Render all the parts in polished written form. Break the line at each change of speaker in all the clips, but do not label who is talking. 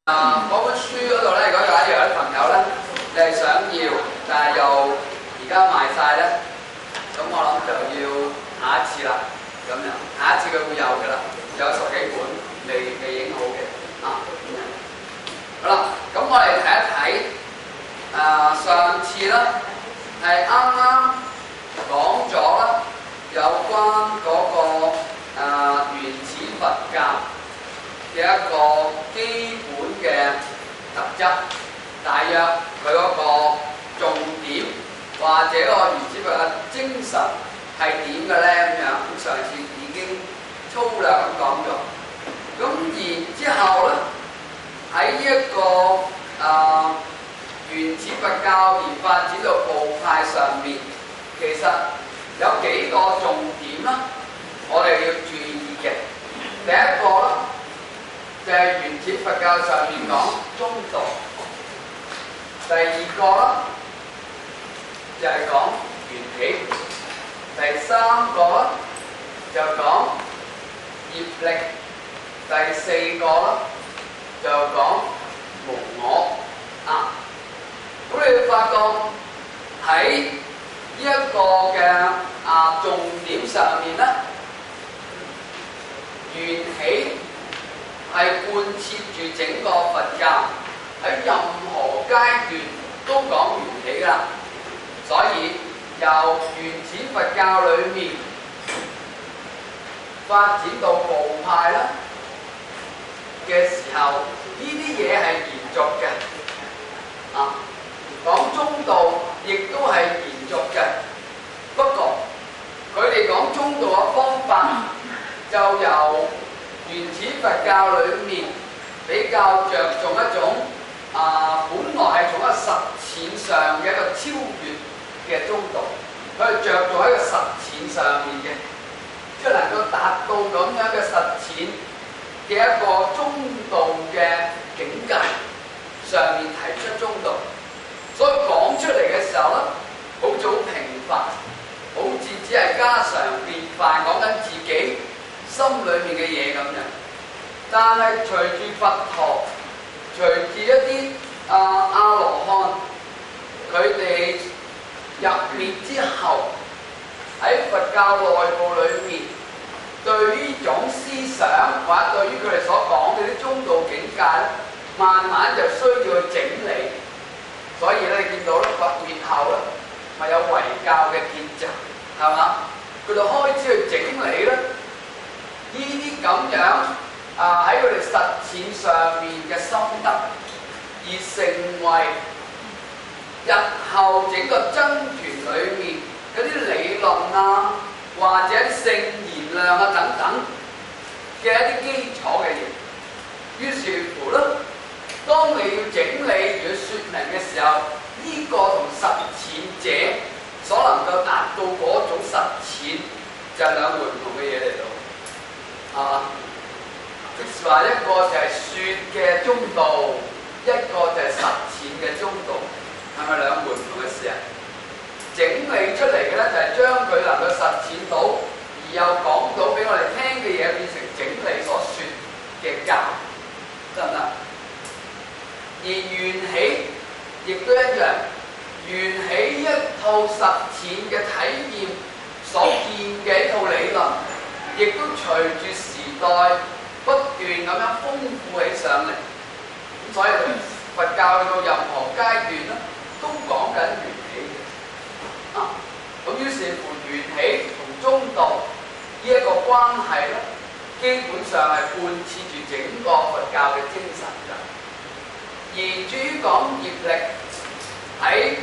嗰本書嗰度咧，如果假如有啲朋友咧，你係想要，但係又而家賣晒咧，咁我諗就要下一次啦。咁樣下一次佢會有㗎啦，有10幾本未影好嘅啊。好啦，咁我哋睇一睇上次咧係啱啱講咗啦，有關嗰個原始佛教嘅一個基本嘅特質，大約佢嗰個重點或者個原始佛教精神係點嘅咧？咁樣咁上次已經粗略咁講咗。咁然之後咧，喺呢一個原始佛教而發展到部派上面，其實有幾個重點啦，我哋要注意嘅。第一個咧，就係原始佛教上面講中道，第二個啦就係講緣起，第三個啦就講業力，第四個啦就講無我啊。咁你會發覺喺呢一個嘅重點上面咧，緣起係貫徹住整個佛教，喺任何階段都講緣起啦。所以由原始佛教裏面發展到部派啦嘅時候，呢啲嘢係延續嘅。講中道亦都係延續嘅。不過佢哋講中道嘅方法就由原始佛教裏面比較着重一種本來係從一個實踐上嘅一個超越嘅中道，佢係着重喺個實踐上面嘅，即係能夠達到咁樣嘅實踐嘅一個中道嘅境界上面提出中道，所以講出嚟嘅時候咧，好似好平凡，好似只係家常便飯，講緊自己心裏面嘅嘢咁樣。但係隨住佛陀，隨住一啲阿羅漢，佢哋入滅之後，喺佛教內部裏面，對於呢種思想或者對於佢哋所講嘅啲中道境界咧，慢慢就需要去整理。所以咧，你見到咧，佛滅後咧，咪有遺教嘅結集，係嘛？佢就開始去整理咧呢啲咁樣喺佢哋實踐上面嘅心得，而成為日後整個僧團裏面嗰啲理論或者聖言量等等嘅一啲基礎嘅嘢。於是乎咧，當你要整理要説明嘅時候，呢個同實踐者所能夠達到嗰種實踐就係兩回唔同嘅嘢嚟到，係嘛？即係話一個就係説嘅中道，一個就係實踐嘅中道，係咪兩回唔同嘅事啊？整理出嚟嘅咧就係將佢能夠實踐到，而又講到俾我哋聽嘅嘢變成整理所説嘅教，得唔得？而緣起亦都一樣，緣起一套實踐嘅體驗所見嘅一套理論，亦都隨住時代不斷咁樣豐富起上嚟。咁所以佛教去到任何階段咧，都講緊緣起嘅。咁於是乎緣起同中道呢一個關係咧，基本上係貫徹住整個佛教嘅精神㗎。而至於講業力，喺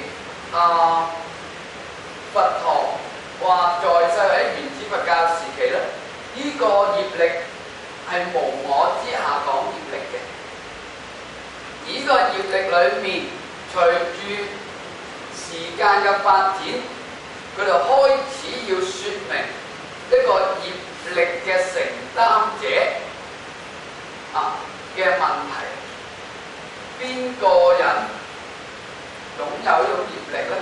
佛陀話在世喺原始佛教時期咧，呢個業力係無我之下講業力嘅。而呢個業力裏面，隨住時間嘅發展，佢就開始要説明呢個業力嘅承擔者嘅問題。邊個人擁有呢種業力咧？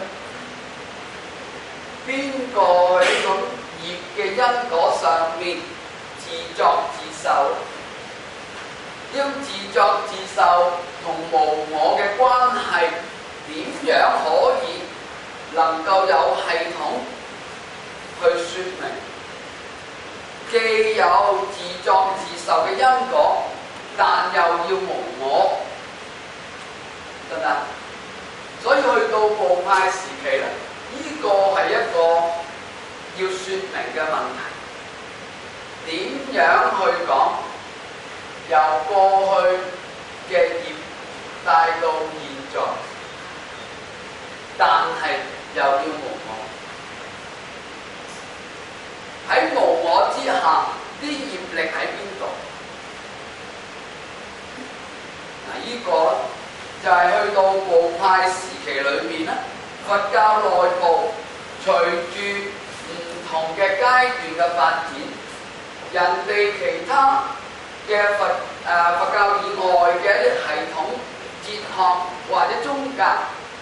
邊個喺呢種業嘅因果上面自作自受咧？ 應自作自受同無我嘅關係點樣可以能夠有系統去説明，既有自作自受嘅因果，但又要無我，得唔得？所以去到部派時期咧，呢個係一個要説明嘅問題。點樣去講？由過去嘅業帶到現在，但係又要無我。喺無我之下，啲業力喺邊度？嗱，呢個就係去到部派時期裏面咧，佛教內部隨住唔同嘅階段嘅發展，人哋其他嘅佛教以外嘅一啲系統、哲學或者宗教，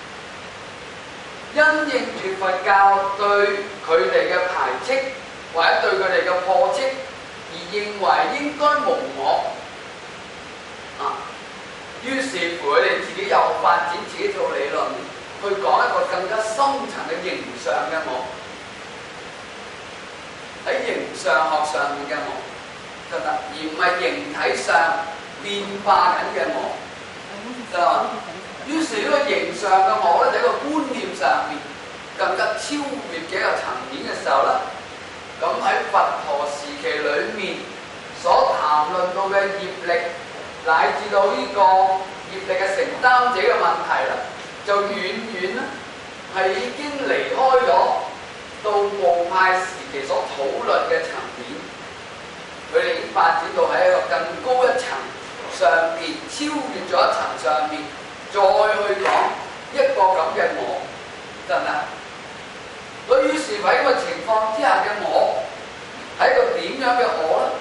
因應住佛教對佢哋嘅排斥或者對佢哋嘅破斥，而認為應該無我。於是乎佢哋自己又發展自己做理論，去講一個更加深層嘅形上嘅我，喺形上學上面嘅我。得，而唔係形體上變化緊嘅我，得嘛？於是呢個形上嘅我咧，喺個觀念上面更加超越嘅一個層面嘅時候咧，咁喺佛陀時期裏面所談論到嘅業力，乃至到呢個業力嘅承擔者嘅問題啦，就遠遠咧係已經離開咗到部派時期所討論嘅層面。佢哋已經發展到喺一個更高一層上邊，超越咗一層上面，再去講一個咁嘅我，得唔得？所以於是喺咁嘅情況之下嘅我，係一個點樣嘅我咧？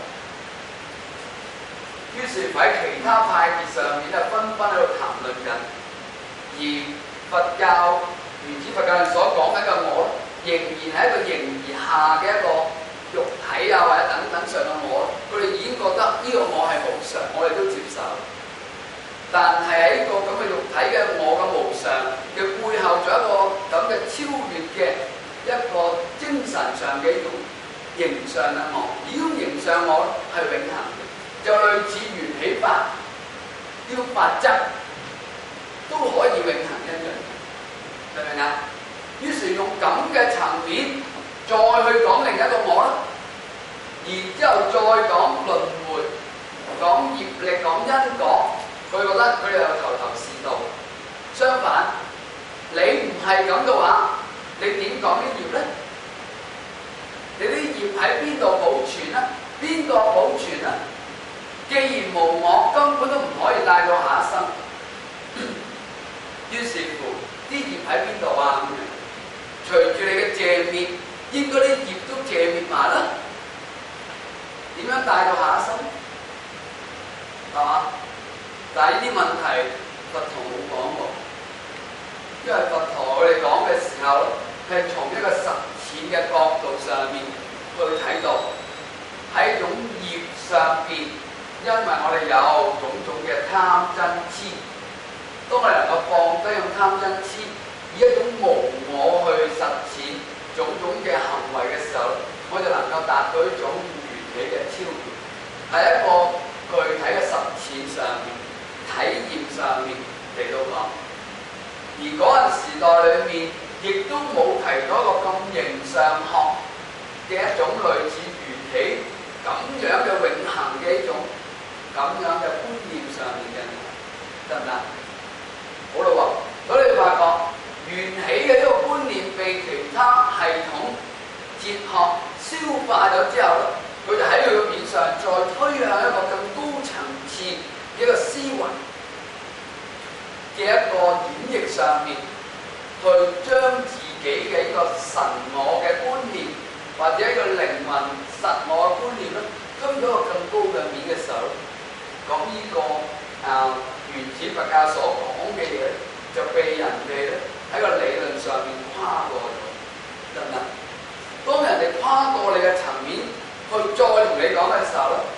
於是喺其他派別上面就紛紛喺度談論緊，而佛教原始佛教人所講緊嘅我，仍然係一個形而下嘅一個肉體啊，或者等等上嘅我，佢哋已經覺得呢個我係無常，我哋都接受。但係喺呢個咁嘅肉體嘅我嘅無常嘅背後，仲有一個咁嘅超越嘅一個精神上嘅一種形上嘅我。呢種形上我係永恆嘅，就類似緣起法呢種法則都可以永恆一樣，明唔明啊？於是用咁嘅層面，再去講另一個我啦，然之後再講輪迴，講業力，講因果，佢覺得佢哋又頭頭是道。相反，你唔係咁嘅話，你點講啲業咧？你啲業喺邊度保存啊？邊個保存啊？既然無我，根本都唔可以帶到下一生。於是乎，啲業喺邊度啊？隨住你嘅謝滅，應該啲業都謝滅埋啦。點樣帶到下一生？係嘛？但係呢啲問題，佛陀冇講過，因為佛陀佢哋講嘅時候，係從一個實踐嘅角度上面去睇到，喺一種業上邊，因為我哋有種種嘅貪嗔痴，當我哋能夠放低用貪嗔痴，以一種無我去實踐種種嘅行為嘅時候，我就能夠達到一種緣起嘅超越，係一個具體嘅實踐上面、體驗上面嚟到講。而嗰陣時代裏面，亦都冇提到一個咁形上學嘅一種類似緣起咁樣嘅永恆嘅一種咁樣嘅觀念上面嘅，得唔得？好啦喎，所以你發覺緣起嘅呢個觀念被其他系統哲學消化咗之後咧，佢就喺佢嘅面上再推向一個更高層次嘅一個思維嘅一個演繹上面，去將自己嘅一個神我嘅觀念或者一個靈魂實我嘅觀念咧，推咗個更高嘅面嘅時候，咁呢個原始佛教所講嘅嘢就被人哋咧喺個理論上面跨過咗，得唔得？當人哋跨過你嘅層面去再同你講嘅時候咧，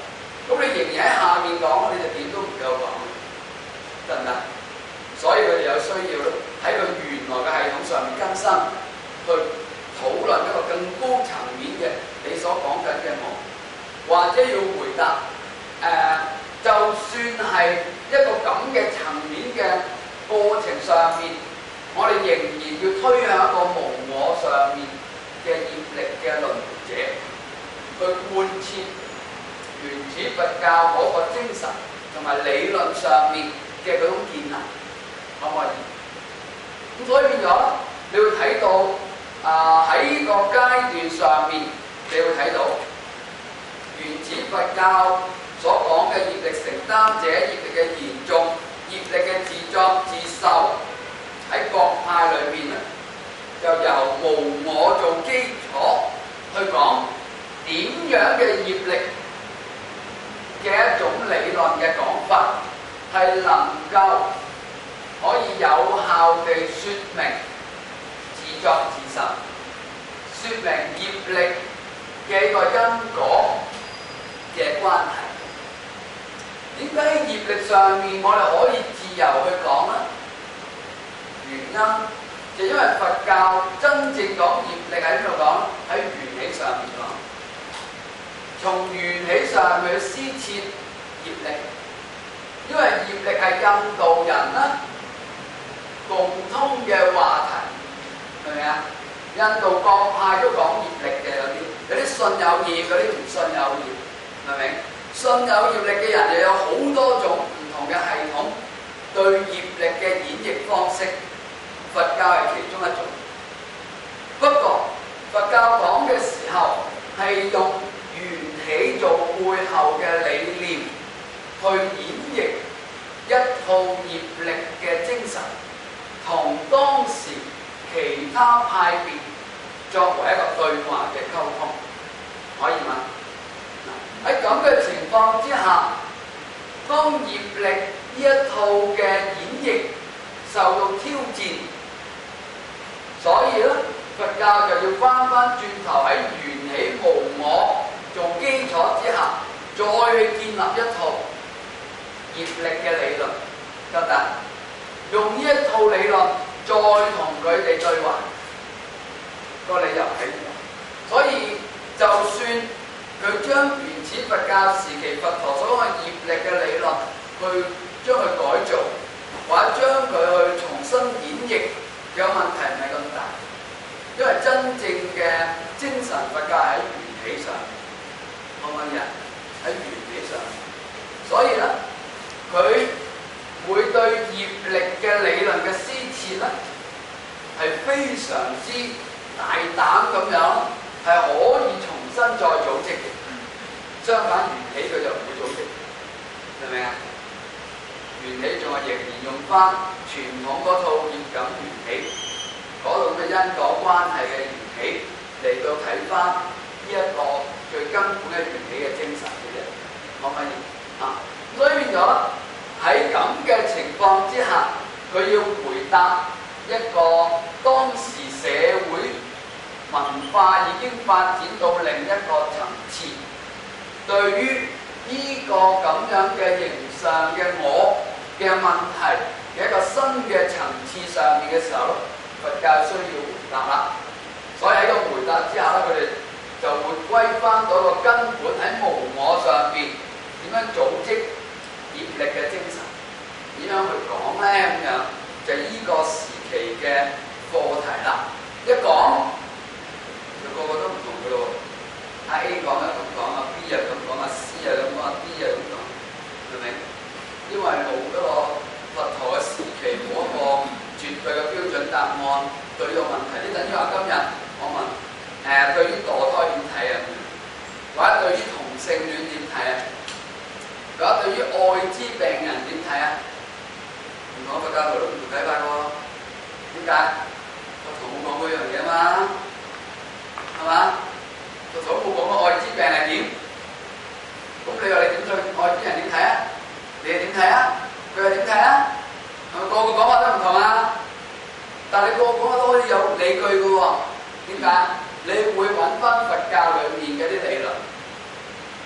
咁你仍然喺下面講，你就點都唔夠講，得唔得？所以佢哋有需要咧，喺佢原來嘅系統上面更新，去討論一個更高層面嘅你所講緊嘅我，或者要回答就算係一個咁嘅層面嘅過程上面，我哋仍然要推向一個無我上面嘅業力嘅輪迴者，去貫徹原始佛教嗰個精神同埋理論上面嘅嗰種建立，可唔可以？咁所以變咗，你會睇到喺個階段上面，你會睇到原始佛教所講嘅業力承擔者、業力嘅延續、業力嘅自作自受，喺各派裏面咧，就由無我做基礎去講點樣嘅業力嘅一種理論嘅講法，係能夠可以有效地説明自作自受，説明業力嘅一個因果嘅關係。點解喺業力上面我哋可以自由去講呢？原因就因為佛教真正講業力喺邊度講？喺緣起上面講，從緣起上面去施設業力，因為業力係印度人啦共通嘅話題，係咪啊？印度各派都講業力嘅，有啲信有業，有啲唔信有業，係咪？信有業力嘅人又有好多種唔同嘅系統對業力嘅演繹方式，佛教係其中一種。不過佛教講嘅時候係用緣起做背後嘅理念去演繹一套業力嘅精神，同當時其他派別作為一個對話嘅溝通，可以嗎？喺咁嘅情況之下，當業力呢一套嘅演繹受到挑戰，所以咧佛教就要翻轉頭喺緣起無我做基礎之下，再去建立一套業力嘅理論，得唔得？用呢一套理論再同佢哋對話，個理由喺度。所以就算佢將原始佛教時期佛陀所講嘅業力嘅理論，去將佢改造，或者將佢去重新演繹嘅問題唔係咁大，因為真正嘅精神佛教喺緣起上，可唔可以啊？喺緣起上，所以咧佢會對業力嘅理論嘅施設咧係非常之大膽咁樣，係可以重新再組織嘅。相反，緣起佢就唔會組織，明唔明啊？緣起仲係仍然用翻傳統嗰套業感緣起嗰度嘅因果關係嘅緣起嚟到睇翻呢一個最根本嘅緣起嘅精神嘅啫，可唔可以啊？所以變咗喺咁嘅情況之下，佢要回答一個當時社會文化已經發展到另一個層次，對於呢個咁樣嘅形上嘅我嘅問題嘅一個新嘅層次上面嘅時候，佛教需要回答啦。所以喺個回答之下咧，佢哋就會歸翻到個根本喺無我上邊點樣組織業力嘅精神，點樣去講咧？咁樣就係呢個時期嘅課題啦。一講就個個都唔同嘅咯。A 講又咁講，啊 B 又咁講，啊 C 又咁講，啊 D 又咁講，係咪？因為冇嗰個佛陀嘅時期，冇一個絕對嘅標準答案對呢個問題。呢等於話今日我問對於墮胎點睇啊？或者對於同性戀點睇啊？或者對於愛滋病人點睇啊？唔講佛教徒都唔同睇法喎。點解？佛陀冇講嗰樣嘢嘛，係嘛？佛陀冇講過愛滋病係點，咁你話你點對愛滋人點睇啊？你係點睇啊？佢係點睇啊？係咪個個講法都唔同啊？但係你個個講法都可以有理據嘅喎。點解？你會揾翻佛教裡面嘅啲理論，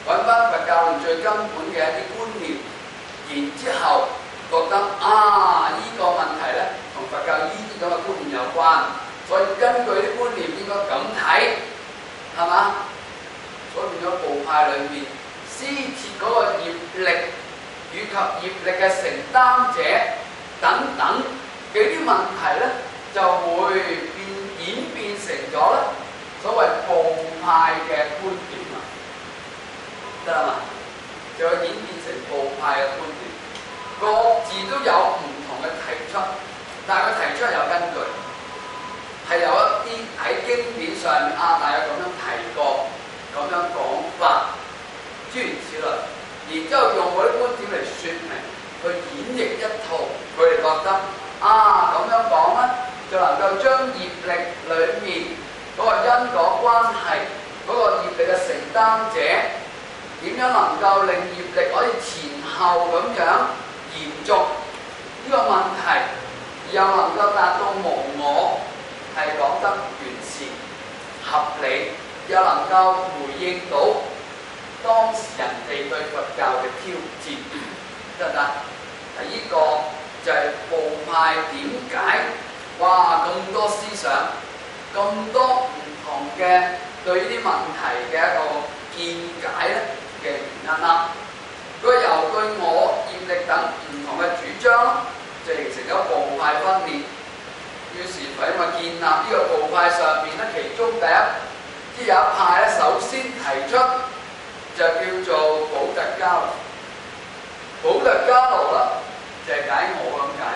揾翻佛教論最根本嘅一啲觀念，然之後覺得呢個問題咧同佛教呢啲咁嘅觀念有關，所以根據啲觀念應該咁睇，係嘛？所以變咗部派裏面施設嗰個業力以及業力嘅承擔者等等嘅啲問題咧，就會演變成咗咧所謂部派嘅觀點啊，得啦嘛？就會演變成部派嘅觀點，各自都有唔同嘅提出，但係佢提出係有根據，係有一啲喺經典上面大約咁樣提過，咁樣講法，諸如此類，然之後用嗰啲觀點嚟説明，去演繹一套，佢哋覺得咁樣講咧，就能夠將業力裏面嗰個因果關係，嗰個業力嘅承擔者點樣能夠令業力可以前後咁樣延續呢個問題，又能夠達到無我，係講得完善合理，又能夠回應到當時人哋對佛教嘅挑戰，得唔得？呢個就係部派點解咁多思想、咁多唔同嘅對呢啲問題嘅一個見解咧嘅原因啦。佢由對我業力等唔同嘅主張，就形成咗部派分裂。於是佢因為建立呢個部派上面咧，其中第一有一派咧，首先提出就叫做補特伽羅。補特伽羅啦，就係解我咁解。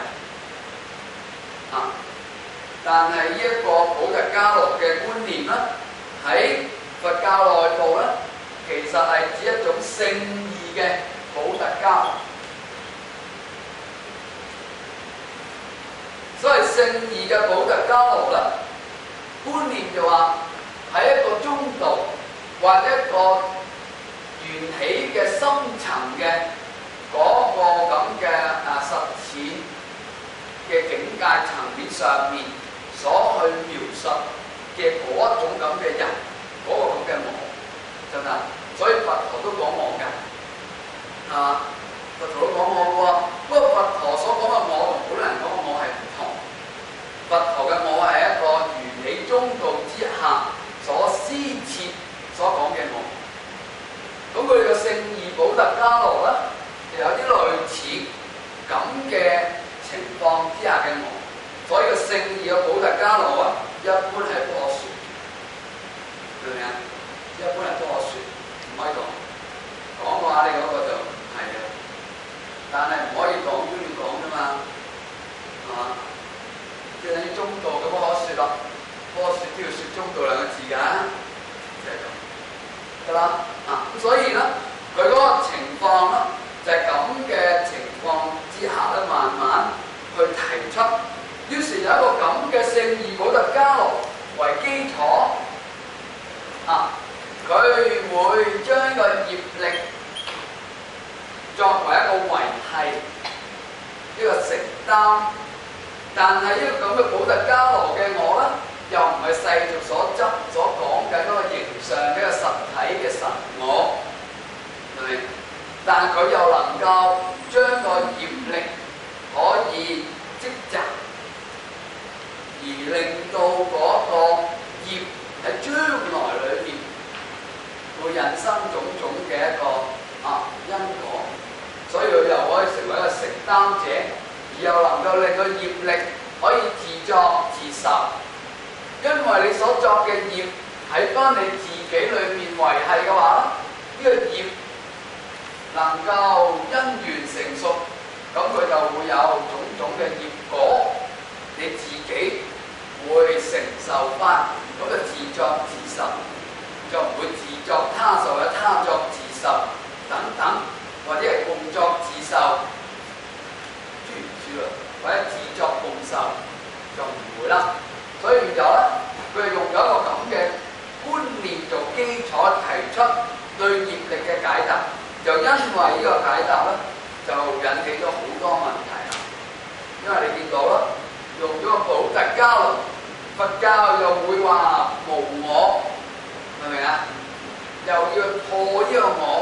但係呢一個補特伽羅嘅觀念咧，喺佛教內部咧，其實係指一種聖義嘅補特伽羅。所謂聖義嘅補特伽羅咧，觀念就話喺一個中道或者一個緣起嘅深層嘅嗰個咁嘅實踐嘅境界層面上面所去描述嘅嗰一種咁嘅人，嗰個咁嘅我，真係，所以佛陀都講我㗎，係嘛？佛陀都講我喎，不過佛陀所講嘅我同本人講嘅我係唔同。佛陀嘅我係一個緣起中道之下所施設所講嘅我。咁佢哋嘅聖義補特伽羅咧，就有啲類似咁嘅情況之下嘅我。所以個聖義嘅補特伽羅啊，一般係多說，明唔明啊？一般係多說，唔可以講嘅話，你嗰個就係嘅。但係唔可以講都要講㗎嘛，係嘛？即係等於中道咁可説咯，可説都要説中道兩個字㗎，就係咁，得啦。咁所以咧，佢嗰個情況咧，就係咁嘅情況之下咧，慢慢去提出。於是有一個咁嘅聖義補特伽羅為基礎，佢會將個業力作為一個維繫，一個承擔。但係呢個咁嘅補特伽羅嘅我咧，又唔係世俗所執所講嘅嗰個形上嘅一個實體嘅神我，係咪？但係佢又能夠將個業力可以積集，而令到嗰個業喺將來裏面會引生種種嘅一個因果，所以佢又可以成為一個承擔者，而又能夠令個業力可以自作自受，因為你所作嘅業喺翻你自己裏面維繫嘅話，呢個業能夠因緣成熟，咁佢就會有種種嘅業果，你自己會承受翻，咁就自作自受，就唔會自作他受或者他作自受等等，或者係共作自受，諸如此類，或者自作共受就唔會啦。所以變咗咧，佢係用咗一個咁嘅觀念做基礎提出對業力嘅解答，就因為呢個解答咧，就引起咗好多問題啦。因為你見到啦，用咗個補特伽羅，佛教又會話無我，明唔明啊？又要破呢個我，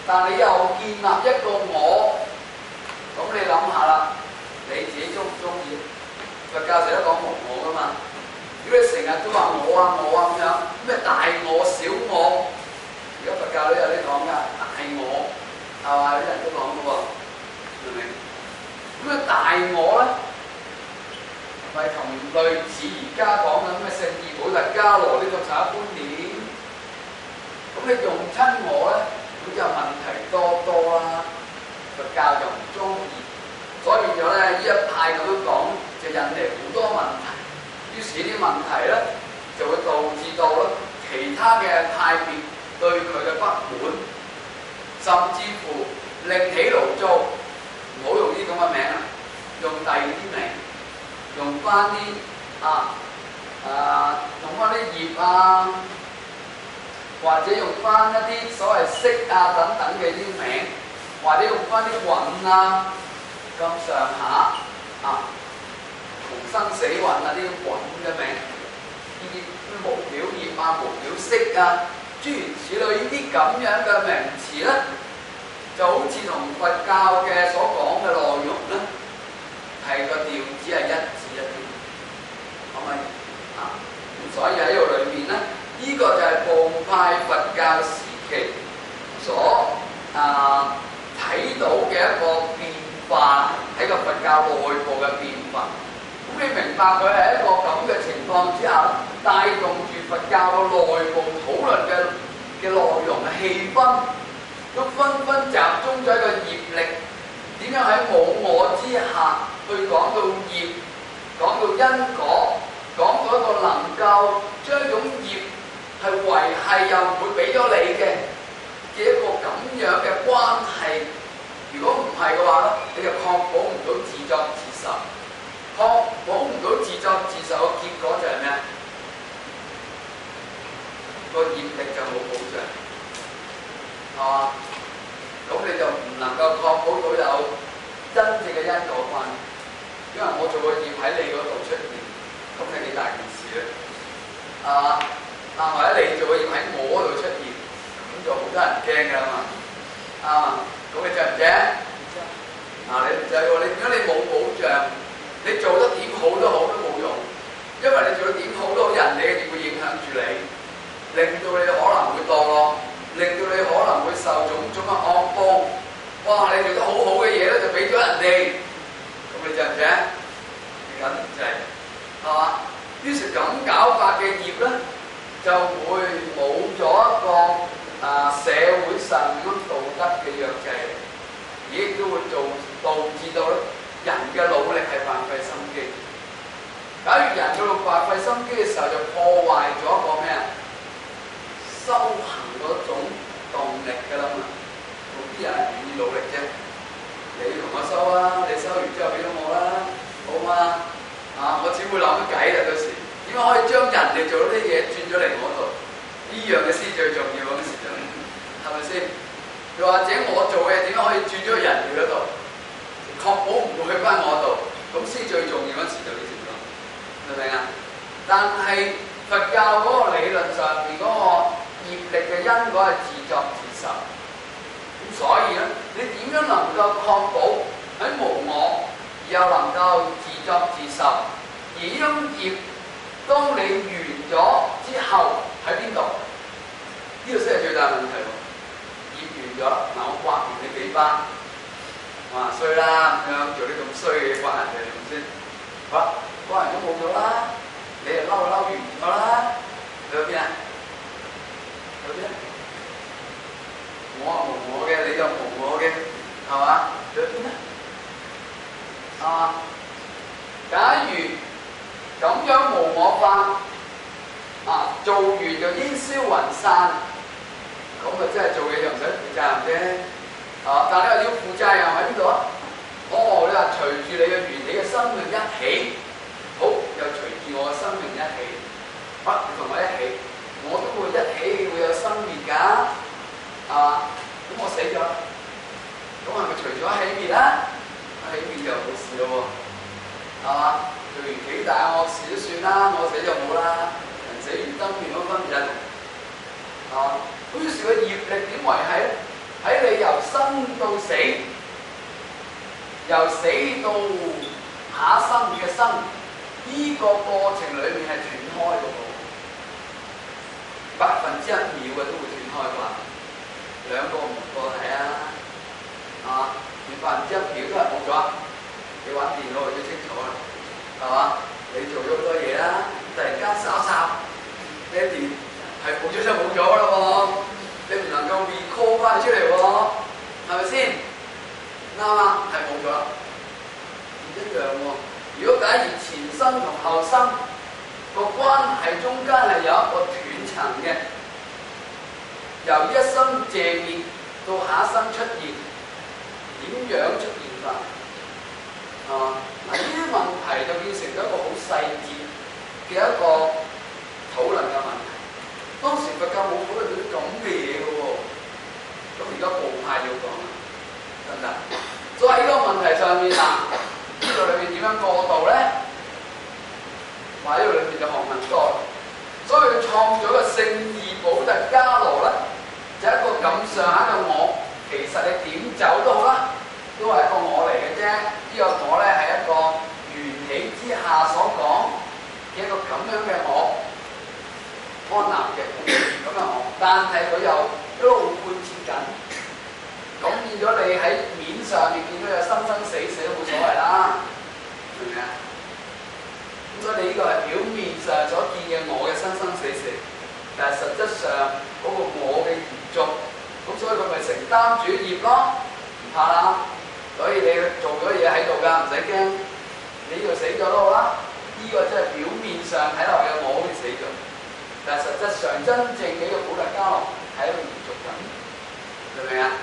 但你又建立一個我，咁你諗下啦，你自己中唔中意？佛教成日都講無我噶嘛，如果你成日都話我啊我啊咁樣，咩大我小我，而家佛教都有啲講噶，大我係嘛？有啲人都講噶喎，明唔明？咁啊大我咧，咪同類似而家講緊咩聖異補特伽羅呢個產觀念，咁你用親我咧，咁就問題多多啦。佛教就唔中意，所以變咗咧呢一派咁樣講，就引嚟好多問題。於是啲問題咧就會導致到咧其他嘅派別對佢嘅不滿，甚至乎另起爐灶，唔好用啲咁嘅名啦，用第二啲名，用翻啲用翻啲葉啊，或者用翻一啲所謂色啊等等嘅啲名。或者用翻啲韻啊咁上下同生死韻啊啲韻嘅名，呢啲無表葉啊、無表色啊，諸如此類呢啲咁樣嘅名詞咧，就好似同佛教嘅所講嘅內容咧，係個調子係一致一啲，可唔可以咁所以喺呢度裏面咧，呢個就係部派佛教時期所睇到嘅一個變化，喺個佛教內部嘅變化。咁你明白佢係一個咁嘅情況之下，帶動住佛教嘅內部討論嘅內容嘅氣氛，都紛紛集中咗一個業力，點樣喺無我之下去講到業，講到因果，講到一個能夠將一種業係維係又唔會俾咗你嘅一個咁樣嘅關係，如果唔係嘅話咧，你就確保唔到自作自受，確保唔到自作自受嘅結果就係咩？個業力就冇保障，係嘛？咁你就唔能夠確保到有真正嘅因果關係，因為我做個業喺你嗰度出現，咁係幾大件事咧，係嘛？或者你做個業喺我嗰度出現，就好多人驚㗎嘛，咁你制唔制？你唔制喎，你如果你冇保障，你做得點好都好都冇用，因為你做得點好都好，人哋嘅業會影響住你，令到你可能會墮落，令到你可能會受種種嘅惡報。哇！你做得好好嘅嘢咧，就俾咗人哋，咁你制唔制？你梗唔制，係嘛？於是咁搞法嘅業咧，就會冇咗一個社會上嗰道德嘅約制，亦都會導致到人嘅努力係白費心機。假如人喺度白費心機嘅時候，就破壞咗一個咩啊？修行嗰種動力㗎啦嘛。邊有人願意努力啫？你同我收啊，你收完之後俾到我啦，好嘛？我只會諗計啦，到時點樣可以將人哋做嗰啲嘢轉咗嚟我度？呢樣嘅先最重要嗰時就係咪先？又或者我做嘅點樣可以轉咗去人哋嗰度，確保唔會去翻我度，咁先最重要嗰時就呢條咯，明唔明啊？但係佛教嗰個理論上面嗰個業力嘅因果係自作自受，咁所以咧，你點樣能夠確保喺無我，又能夠自作自受，而呢種業當你完咗之後喺邊度？呢個先係最大問題喎！業完咗，我刮完你幾巴，衰啦咁樣做啲咁衰嘅嘢，刮人哋係咪先？刮人都冇咗啦，你又嬲完咗啦，去咗邊啊？去邊啊？我係無我嘅，你就無我嘅，係嘛？去咗邊啊？假如咁樣無我法做完就煙消雲散，咁啊真係做嘢就唔使負責任啫，但係你話要負責任喺邊度啊？你話隨住你嘅緣起嘅生命一起，好又隨住我嘅生命一起，你同我一起，我都會一起會有生滅㗎，係嘛？咁我死咗，咁係咪除咗起滅啦？起滅就冇事咯喎，係嘛？做完幾大惡事都算啦，我死就冇啦。人死如燈滅，冇分別。咁於是個業力點維係咧？ 喺你由生到死，由死到下一生嘅生，呢個過程裏面係斷開嘅喎，1%嘅都會斷開啩，兩個唔過係啊，連1%都係冇咗，你玩電腦就清楚啦，係嘛？你做咗好多嘢啦，突然間稍霎，呢一電係冇咗就冇咗啦喎，你唔能夠 recall 翻出嚟喎，係咪先？啱啊，係冇咗啦，唔一樣喎。如果假如前生同後生個關係中間係有一個斷層嘅，由一生謝滅到下一生出現，點樣出現法？嗱，呢啲問題就變成咗一個好細節嘅一個討論嘅問題。當時佛教冇討論到啲咁嘅嘢嘅喎，咁而家部派要講啦，得唔得？所以喺呢個問題上面啊，呢度裏面點樣過渡咧？話呢度裏面就學問多，所以佢創咗個聖義補特伽羅咧，就係一個咁上下嘅我。其實你點走都好啦，都係一個我嚟嘅啫。呢個我咧係一個緣起之下所講嘅一個咁樣嘅我，安立嘅咁嘅我，但係佢又一路貫徹緊。咁變咗你喺面上面見到有生生死死都冇所謂啦，明唔明啊？咁所以你呢個係表面上所見嘅我嘅生生死死，但係實質上嗰個我嘅延續，咁所以佢咪承擔主業咯，唔怕啦。所以你做咗嘢喺度㗎，唔使驚。你呢度死咗都好啦，呢個真係表面上睇落嘅我好似死咗，但係實質上真正嘅一個補特伽羅喺度延續緊，明唔明啊？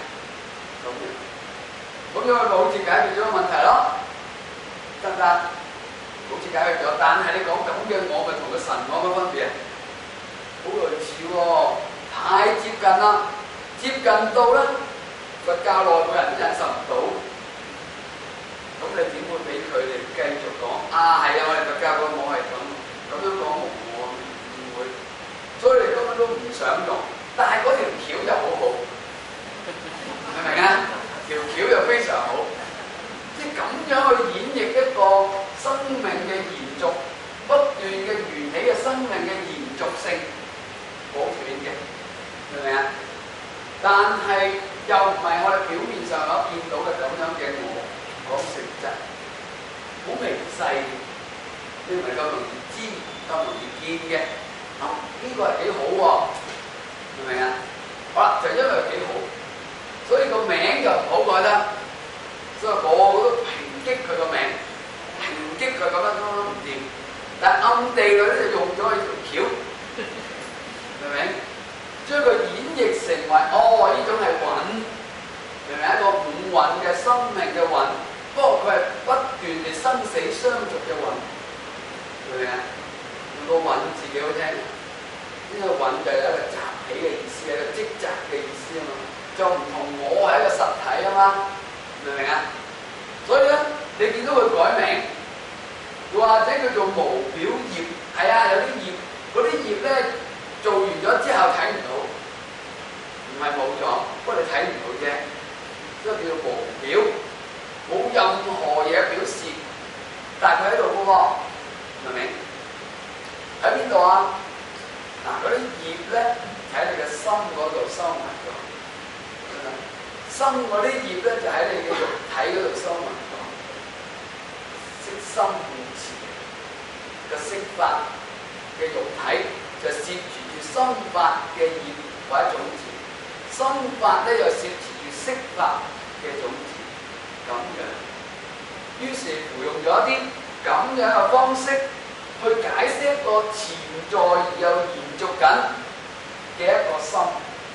咁樣佢好似解決咗個問題咯，得唔得？好似解決咗，但係你講咁嘅我咪同個神我有乜分別啊？好類似喎，太接近啦，接近到咧佛教內部人都忍受唔到，咁你點會俾佢哋繼續講啊？係啊，我哋佛教個我係咁樣講無我，唔會，所以你根本都唔想用，但係嗰條橋就好好。明唔明啊？條橋又非常好，即係咁樣去演繹一個生命嘅延續，不斷嘅緣起嘅生命嘅延續性，冇斷嘅，明唔明啊？但係又唔係我哋表面上所見到嘅咁樣嘅我講性質，好微細，你唔係咁容易知、咁容易見嘅。呢個係幾好喎，明唔明啊？好啦，就因為幾好。所以個名就唔好改得，所以個個都抨擊佢個名，抨擊佢咁樣唔掂。但係暗地裏咧就用咗佢條橋，明唔明？將佢演繹成為呢種係蘊，明唔明？一個五蘊嘅生命嘅蘊，不過佢係不斷地生死相續嘅蘊，明唔明啊？用個蘊字幾好聽，呢個蘊就係一個集起嘅意思，係一個積集嘅意思啊嘛。就唔同我係一個實體啊嘛，明唔明啊？所以咧，你見到佢改名，或者叫做無表業，係啊，有啲業，嗰啲業咧做完咗之後睇唔到，唔係冇咗，不過你睇唔到啫，所以叫做無表，冇任何嘢表示，但係佢喺度嘅喎，明唔明？喺邊度啊？嗱，嗰啲業咧喺你嘅心嗰度收埋咗。生嗰啲業咧就喺你嘅肉體嗰度收埋咗，色心互持嘅色法嘅肉體就攝持住心法嘅業或者種子，心法咧又攝持住色法嘅種子，咁樣。於是乎用咗一啲咁樣嘅方式去解釋一個潛在而又延續緊嘅一個心。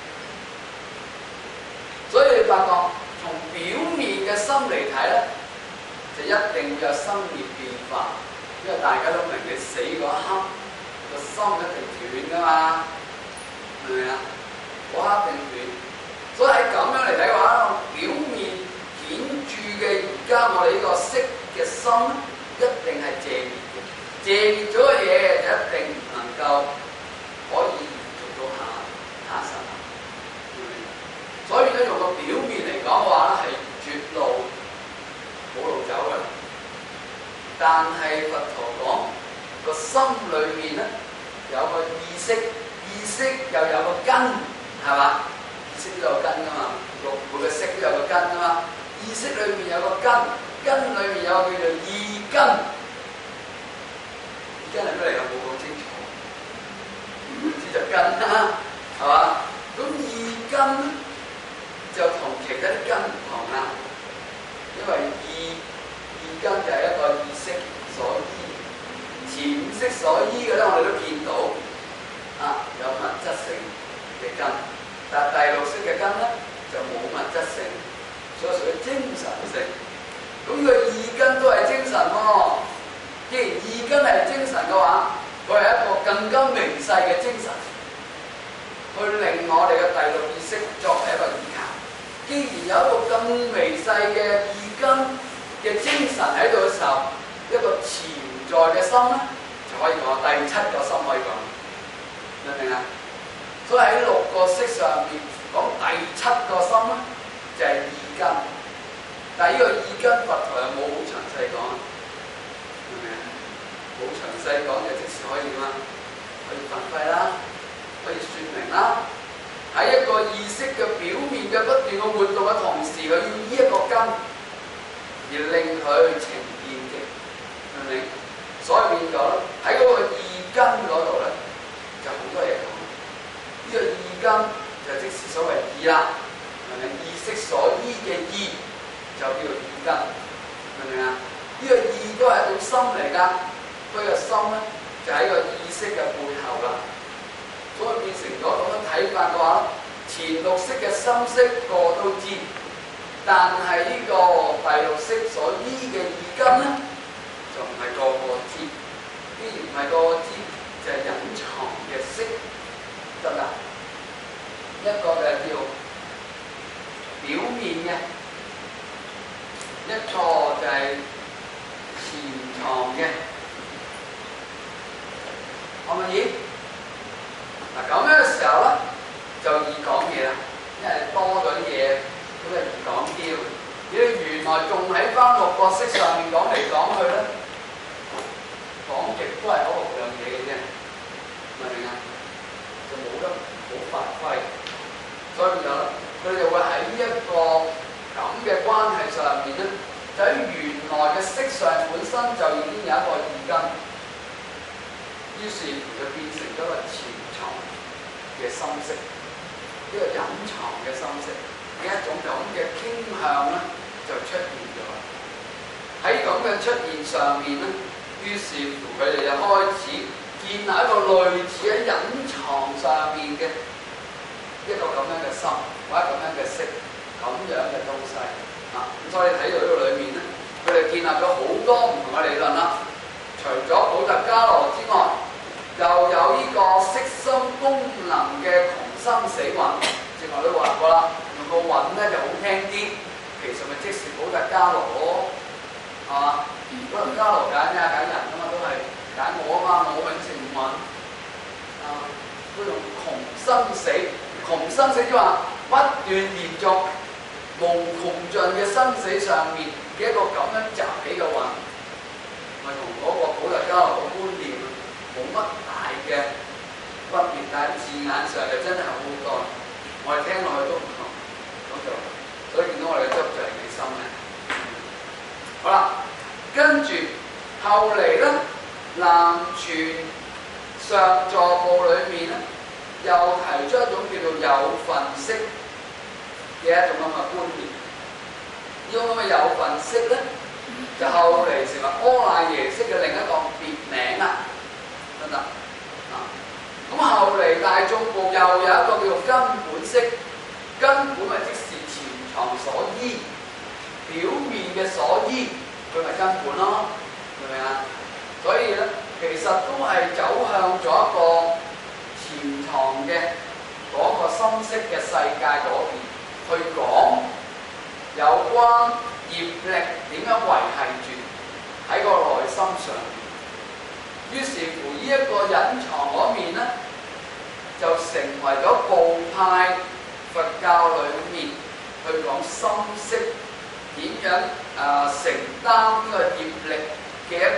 所以你發覺從表面嘅心嚟睇咧，就一定會有生滅變化，因為大家都明你死嗰一刻個心一定斷㗎嘛，明唔明啊？嗰刻一定斷。所以喺咁樣嚟睇嘅話，表面顯著嘅而家我哋呢個色嘅心一定係謝滅嘅，謝滅咗嘅嘢就一定唔能夠可以延續到下生。所以咧用個表但係佛陀講個心裏面咧有個意識，意識又有個根，係嘛？意識都有根噶嘛，每個識都有個根噶嘛。意識裏面有個根，根裏面有個叫做意根。意根係咩嚟㗎？冇講清楚，唔知就根啦，係嘛？咁意根就同其他啲根唔同啦，因為意根就係一個意識所依，前五識所依嘅咧，我哋都見到有物質性嘅根，但係第六識嘅根咧就冇物質性，所以屬於精神性。咁呢個意根都係精神喎。既然意根係精神嘅話，佢係一個更加微細嘅精神，去令我哋嘅第六意識作為一個依靠。既然有一個更微細嘅意根嘅精神喺度嘅時候，一個潛在嘅心咧，就可以講第七個心可以講，明唔明啊？所以喺六個識上面講第七個心咧，就係意根。但係呢個意根佛陀又冇好詳細講，明唔明啊？冇詳細講嘅，即時可以點啊？可以發揮啦，可以説明啦。喺一個意識嘅表面嘅不斷嘅活動嘅同時，佢要依一個根而令佢呈現嘅，明唔明？所以變咗喺嗰個意根嗰度咧，就好多嘢講。呢個意根就即是所謂意啦，明唔明？意識所依嘅意就叫做意根，明唔明啊？呢個意都係一種心嚟㗎，所以個心咧就喺個意識嘅背後啦。所以變成咗咁樣睇法嘅話，前六識嘅心識個都知，但係呢個第六識所依嘅意根咧，就唔係個個知。既然唔係個個知，就係隱藏嘅識，得唔得？一個就係叫表面嘅，一個就係潛藏嘅，可唔可以？嗱，咁樣嘅時候咧，就易講嘢啦，因為多咗啲嘢，咁就易講啲。如果原來仲喺翻六個識上面講嚟講去咧，講極都係嗰六樣嘢嘅啫，明唔明啊？就冇得好發揮，所以就佢哋會喺呢一個咁嘅關係上面咧，就喺原來嘅識上本身就已經有一個意根，於是就變成咗個潛藏嘅心識，呢個隱藏嘅心識，呢一種咁嘅傾向咧就出現咗。喺咁嘅出現上面咧，於是乎佢哋就開始建立一個類似喺隱藏上面嘅一個咁樣嘅心，或者咁樣嘅識，咁樣嘅東西啊。咁所以睇到呢個裏面咧，佢哋建立咗好多唔同嘅理論啦。除咗補特伽羅之外，又有呢個色心功能嘅窮生死蘊，正話都話過啦，用個蘊咧就好聽啲，其實咪即是補特伽羅咯，係嘛？補特伽羅揀咩啊？揀人啊嘛，都係揀我啊嘛，我永成蘊啊，都用窮生死，窮生死即係話不斷連續無窮盡嘅生死上面嘅一個咁樣集起嘅蘊，咪同嗰個補特伽羅嘅觀念冇乜大嘅分別，但係字眼上就真係好多，我哋聽落去都唔同，咁就所以見到我哋嘅執着係幾深嘅。好啦，跟住後嚟咧，南傳上座部裏面咧，又提出一種叫做有份識嘅一種咁嘅觀念。呢種咁嘅有份識咧，就後嚟成為阿賴耶識嘅另一個別名啦。得唔得？咁後嚟大眾部又有一個叫做根本識，根本咪即是潛藏所依，表面嘅所依，佢咪根本咯，明唔明啊？所以咧，其實都係走向咗一個潛藏嘅嗰個心識嘅世界嗰邊去講有關業力點樣維繫住喺個內心上。於是乎，呢一個隱藏嗰面咧，就成為咗部派佛教裏面去講心識點樣承擔呢個業力嘅一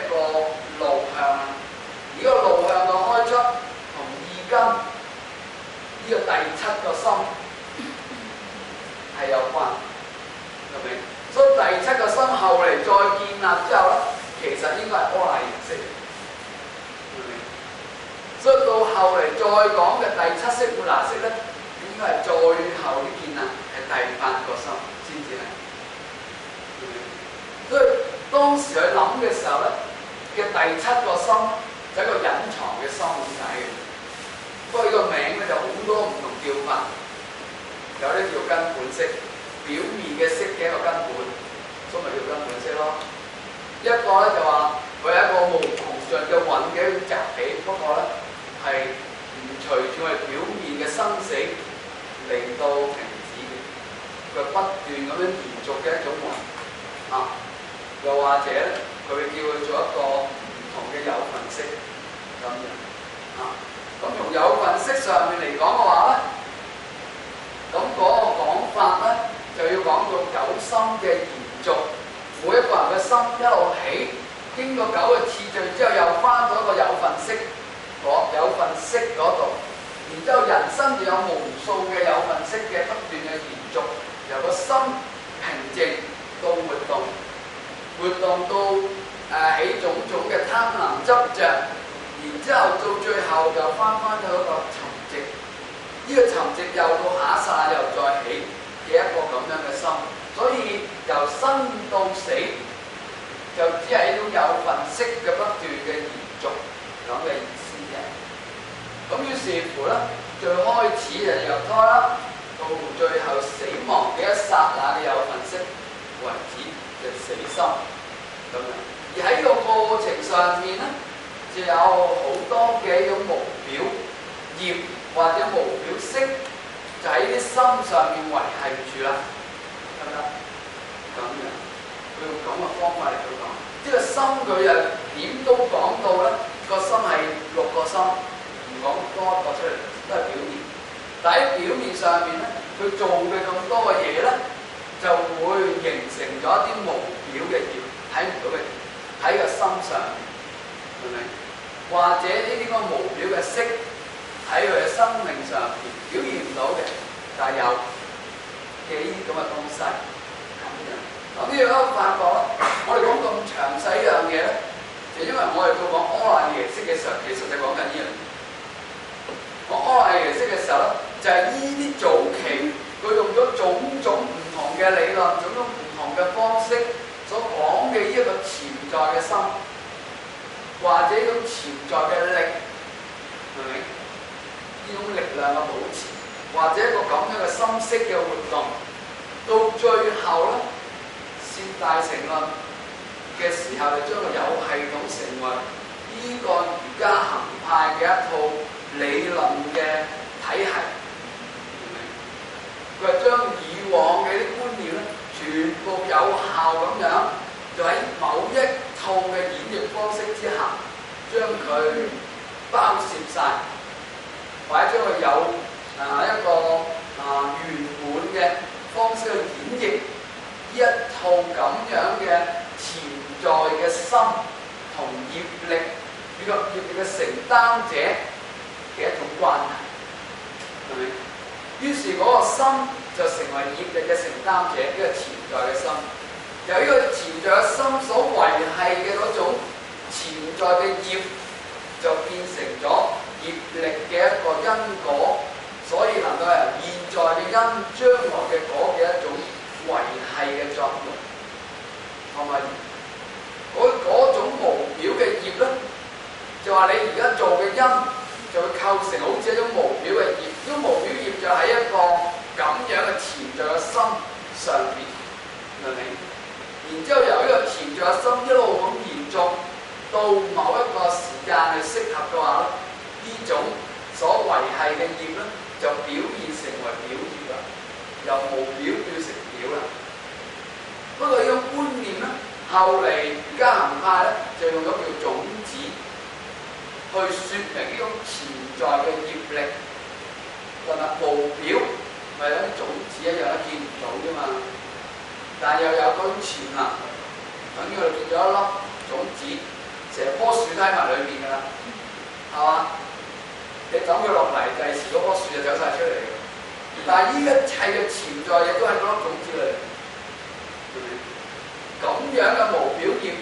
後咧，其實應該係阿賴耶識嘅，明唔明？所以到後嚟再講嘅第七識末那識咧，應該係最後啲見啊，係第八個心先至係，明唔明？所以當時佢諗嘅時候咧，嘅第七個心就係一個隱藏嘅心咁解嘅。不過呢個名咧就好多唔同叫法，有啲叫根本識，表面嘅識嘅一個根本，所以咪叫根本識咯。一個咧就話佢係一個無窮盡嘅蘊嘅一種集起，不過咧係唔隨住我哋表面嘅生死嚟到停止嘅，佢不斷咁樣延續嘅一種蘊啊。又或者咧，佢會叫佢做一個唔同嘅有份識咁樣啊。咁從有份識上面嚟講嘅話咧，咁嗰個講法咧就要講到九心嘅延續，每一個人嘅心一路起，經過九個次序之後，又翻到一個有份識嗰度，然之後人生就有無數嘅有份識嘅不斷嘅延續，由個心平靜到活動到起種種嘅貪婪執着，然之後到最後又翻到一個沉寂，呢個沉寂又到下一剎又再起嘅一個咁樣嘅心，所以由生到死就只係一種有份識嘅不斷嘅延續咁嘅意思嘅。咁於是乎咧，最開始就入胎啦，到最後死亡嘅一剎那嘅有份識為止嘅死心咁樣。而喺呢個過程上面咧，就有好多嘅一種無表業或者無表識，就喺啲心上面維繫住啦，得唔得？咁樣，佢用咁嘅方法嚟去講，呢個心佢又點都講到咧，個心係六個心，唔講多一個出嚟，都係表面。但喺表面上面咧，佢做嘅咁多嘅嘢咧，就會形成咗一啲無表嘅業，睇唔到嘅業喺個心上面，明唔明？或者呢啲咁無表嘅識喺佢嘅生命上邊表現唔到嘅，但係有嘅呢啲咁嘅東西咁樣。咁呢樣都發覺啦，我哋講咁詳細一樣嘢咧，就因為我哋到講阿賴耶識嘅時候，其實就講緊呢樣嘢。講阿賴耶識嘅時候咧，就係呢啲早期佢用咗種種唔同嘅理論，種種唔同嘅方式所講嘅呢一個潛在嘅心，或者呢種潛在嘅力，明唔明？呢種力量嘅保持，或者一個咁樣嘅心識嘅活動，到最後咧，攝大乘論嘅時候，就將佢有系統成為呢個瑜伽行派嘅一套理論嘅體系，明唔明？佢係將以往嘅啲觀念咧，全部有效咁樣，就喺某一套嘅演繹方式之下，將佢包攝晒，或者將佢有一個圓滿嘅方式去演繹呢一套咁樣嘅潛在嘅心同業力與個業力嘅承擔者嘅一種關係，係咪？於是嗰個心就成為業力嘅承擔者，呢個潛在嘅心。由呢個潛在嘅心所維繫嘅嗰種潛在嘅業，就變成咗業力嘅一個因果，所以能夠由現在嘅因將來嘅果嘅一種維繫嘅作用，同埋嗰種無表嘅業咧，就話你而家做嘅因就會構成好似一種無表嘅業，呢種無表業就喺一個咁樣嘅潛在嘅心上邊，明唔明？然之後由呢個潛在嘅心一路咁延續到某一個時間係適合嘅話咧，呢種所維繫嘅業咧就表現成為表業啦，由無表變成表啦。不過呢種觀念咧，後嚟瑜伽行派咧就用咗叫種子去説明呢種潛在嘅業力，同埋無表咪有啲種子一樣都見唔到啫嘛。但係又有嗰種潛能，等於我哋見咗一粒種子，成棵樹喺埋裏面㗎啦，係嘛？你抌佢落嚟，第時嗰棵樹就走晒出嚟嘅。但係呢一切嘅潛在嘢都喺嗰粒種子裏，咁樣嘅無表業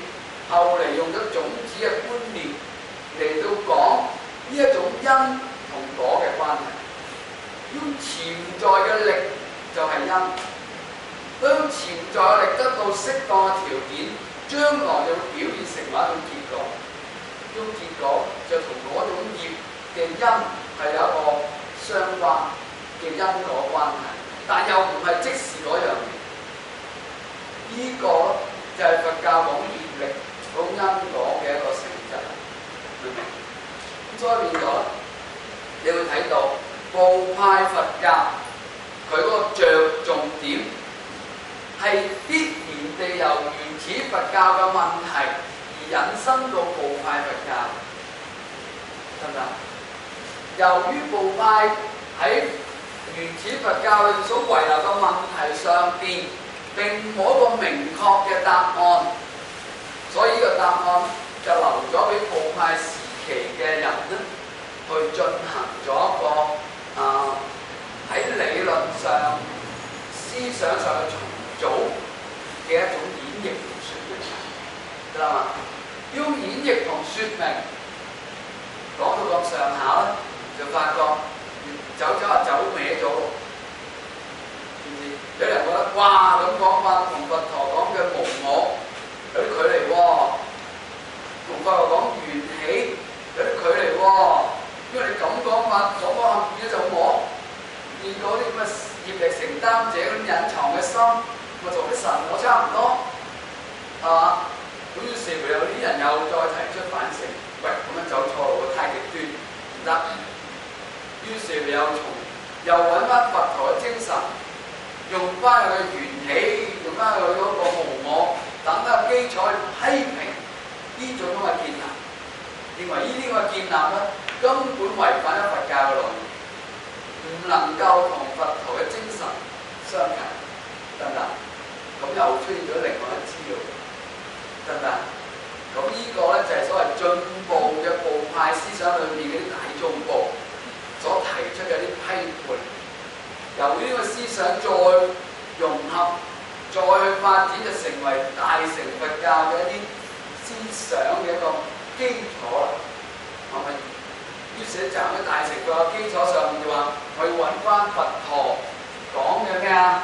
後嚟用咗種子嘅觀念嚟到講呢一種因同果嘅關係。要潛在嘅力就係因，當潛在嘅力得到適當嘅條件，將來就會表現成為一種結果。呢種結果就同嗰種業嘅因係有一個相關嘅因果關係，但又唔係即是嗰樣嘢。呢個就係佛教講業力、講因果嘅一個性質，明唔明？咁所以變咗，你會睇到部派佛教佢嗰個着重點係必然地由原始佛教嘅問題而引申到部派佛教，得唔得？由於部派喺原始佛教裏所遺留嘅問題上邊並冇一個明確嘅答案，所以呢個答案就留咗俾部派時期嘅人咧去進行咗一個喺理論上、思想上嘅重組嘅一種演繹同説明，得啦嘛？要演繹同説明講到咁上下咧，就發覺走歪咗喎，知唔知？有人覺得哇，咁講法同佛陀講嘅無我有啲距離喎，同佛陀講緣起有啲距離喎，因為你咁講法講下變咗就我，變嗰啲咁嘅業力承擔者咁隱藏嘅心，咪同啲神我差唔多，係嘛？咁於是乎有啲人又再提出反省，喂，咁樣走錯路太極端唔得。於是乎又揾翻佛陀嘅精神，用翻佢嘅緣起，用翻佢嗰個無我等等嘅基礎去批評呢種咁嘅建立，認為呢啲咁嘅建立咧根本違反咗佛教嘅內容，唔能夠同佛陀嘅精神相近，得唔得？咁又出現咗另外一招，得唔得？咁呢個咧就係所謂進步嘅部派思想裏面嗰啲大眾部所提出嘅啲批判，由於呢個思想再融合、再去發展，就成為大乘佛教嘅一啲思想嘅一個基礎啦，係咪？於是站喺大乘佛教基礎上面就話，我要揾翻佛陀講嘅咩啊？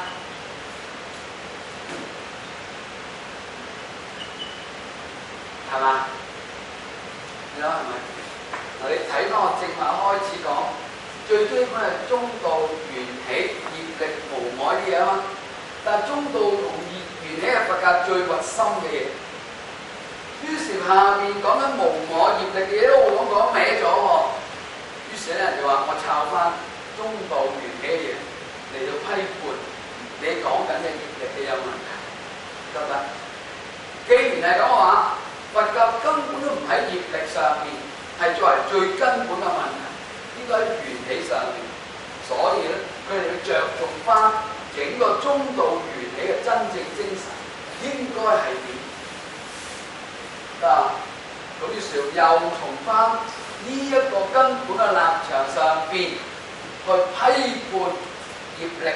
係嘛？你諗係咪？嗱，你睇翻我正話開始講，最基本係中道緣起、業力無我啲嘢啊嘛。但係中道同緣起係佛教最核心嘅嘢。於是下面講緊無我業力嘅嘢都講歪咗喎。於是咧人就話：我抄翻中道緣起嘅嘢嚟到批判你講緊嘅業力嘅有問題，得唔得？既然係咁嘅話，佛教根本都唔喺業力上面，係作為最根本嘅問題，應該喺緣起上面。所以咧，佢哋要着重翻整個中道緣起嘅真正精神應該係點？咁於是又從翻呢一個根本嘅立場上邊去批判業力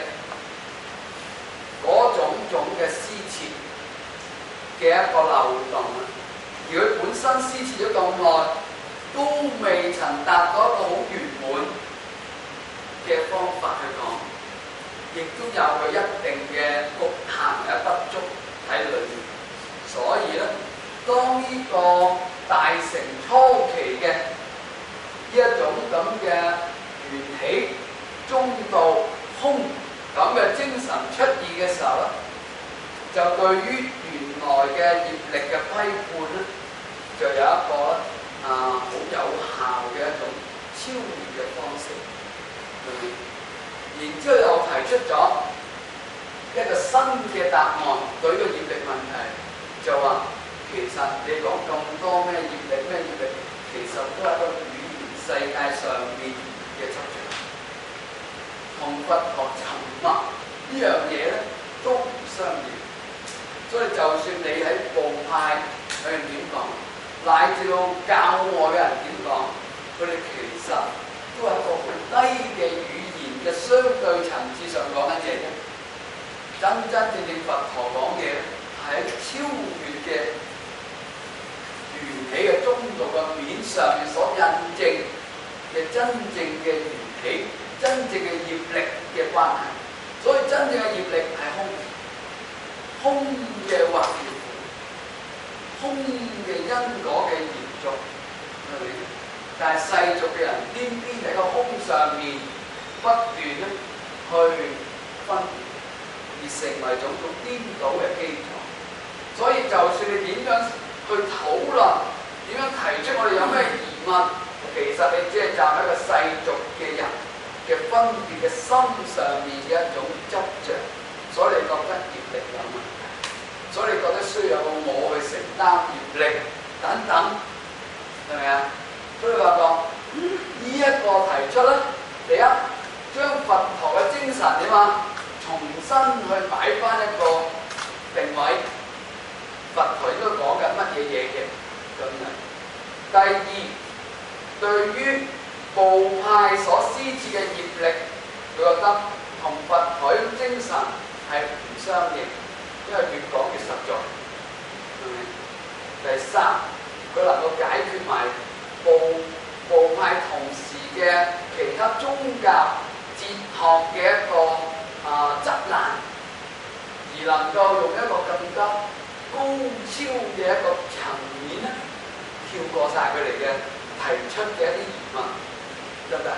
嗰種嘅施設嘅一個漏洞。而佢本身施設咗咁耐，都未曾達到一個好圓滿嘅方法去講，亦都有佢一定嘅局限或者不足喺裏面。所以咧，當呢個大乘初期嘅呢一種咁嘅緣起、中道、空咁嘅精神出現嘅時候咧，就對於原來嘅業力嘅批判咧，就有一個好有效嘅一種超越嘅方式。然之後又提出咗一個新嘅答案對呢個業力問題，就話其實你講咁多咩業力咩業力，其實都係一個語言世界上面嘅執着，同佛陀沉默呢樣嘢咧都唔相應。所以就算你喺部派佢哋點講，乃至到教外嘅人點講，佢哋其實都係一個好低嘅語言嘅相對層次上講緊嘢啫。真正佛陀講嘢係超越嘅緣起嘅中道嘅面上面所印證嘅真正嘅緣起、真正嘅業力嘅關係。所以真正嘅業力係空，空嘅惑業苦，空嘅因果嘅延續。但係世俗嘅人偏偏喺個空上面不斷咧去分別，而成為種種顛倒嘅基礎。所以就算你點樣去討論，點樣提出我哋有咩疑問，其實你只係站喺一個世俗嘅人嘅分別嘅心上面嘅一種執着，所以你覺得業力有問題，所以你覺得需要有個我去承擔業力等等，係咪啊？所以你發覺呢一個提出咧，第一將佛陀嘅精神點啊，重新去擺翻一個定位，佛陀應該講緊乜嘢嘢嘅咁樣。第二，對於部派所施設嘅業力，佢覺得同佛陀嘅精神係唔相應，因為越講越實在。第三，佢能夠解決埋部派同時嘅其他宗教哲學嘅一個質難，而能夠用一個更加高超嘅一個層面咧，跳過晒佢哋嘅提出嘅一啲疑問，得唔得？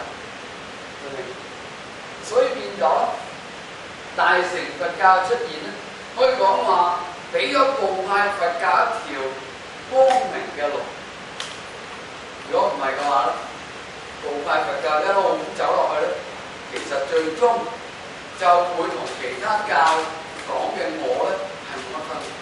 所以變咗大乘佛教出現咧，可以講話俾咗部派佛教一條光明嘅路。如果唔係嘅話咧，部派佛教一路咁走落去咧，其實最終就會同其他教講嘅我咧係冇乜分別，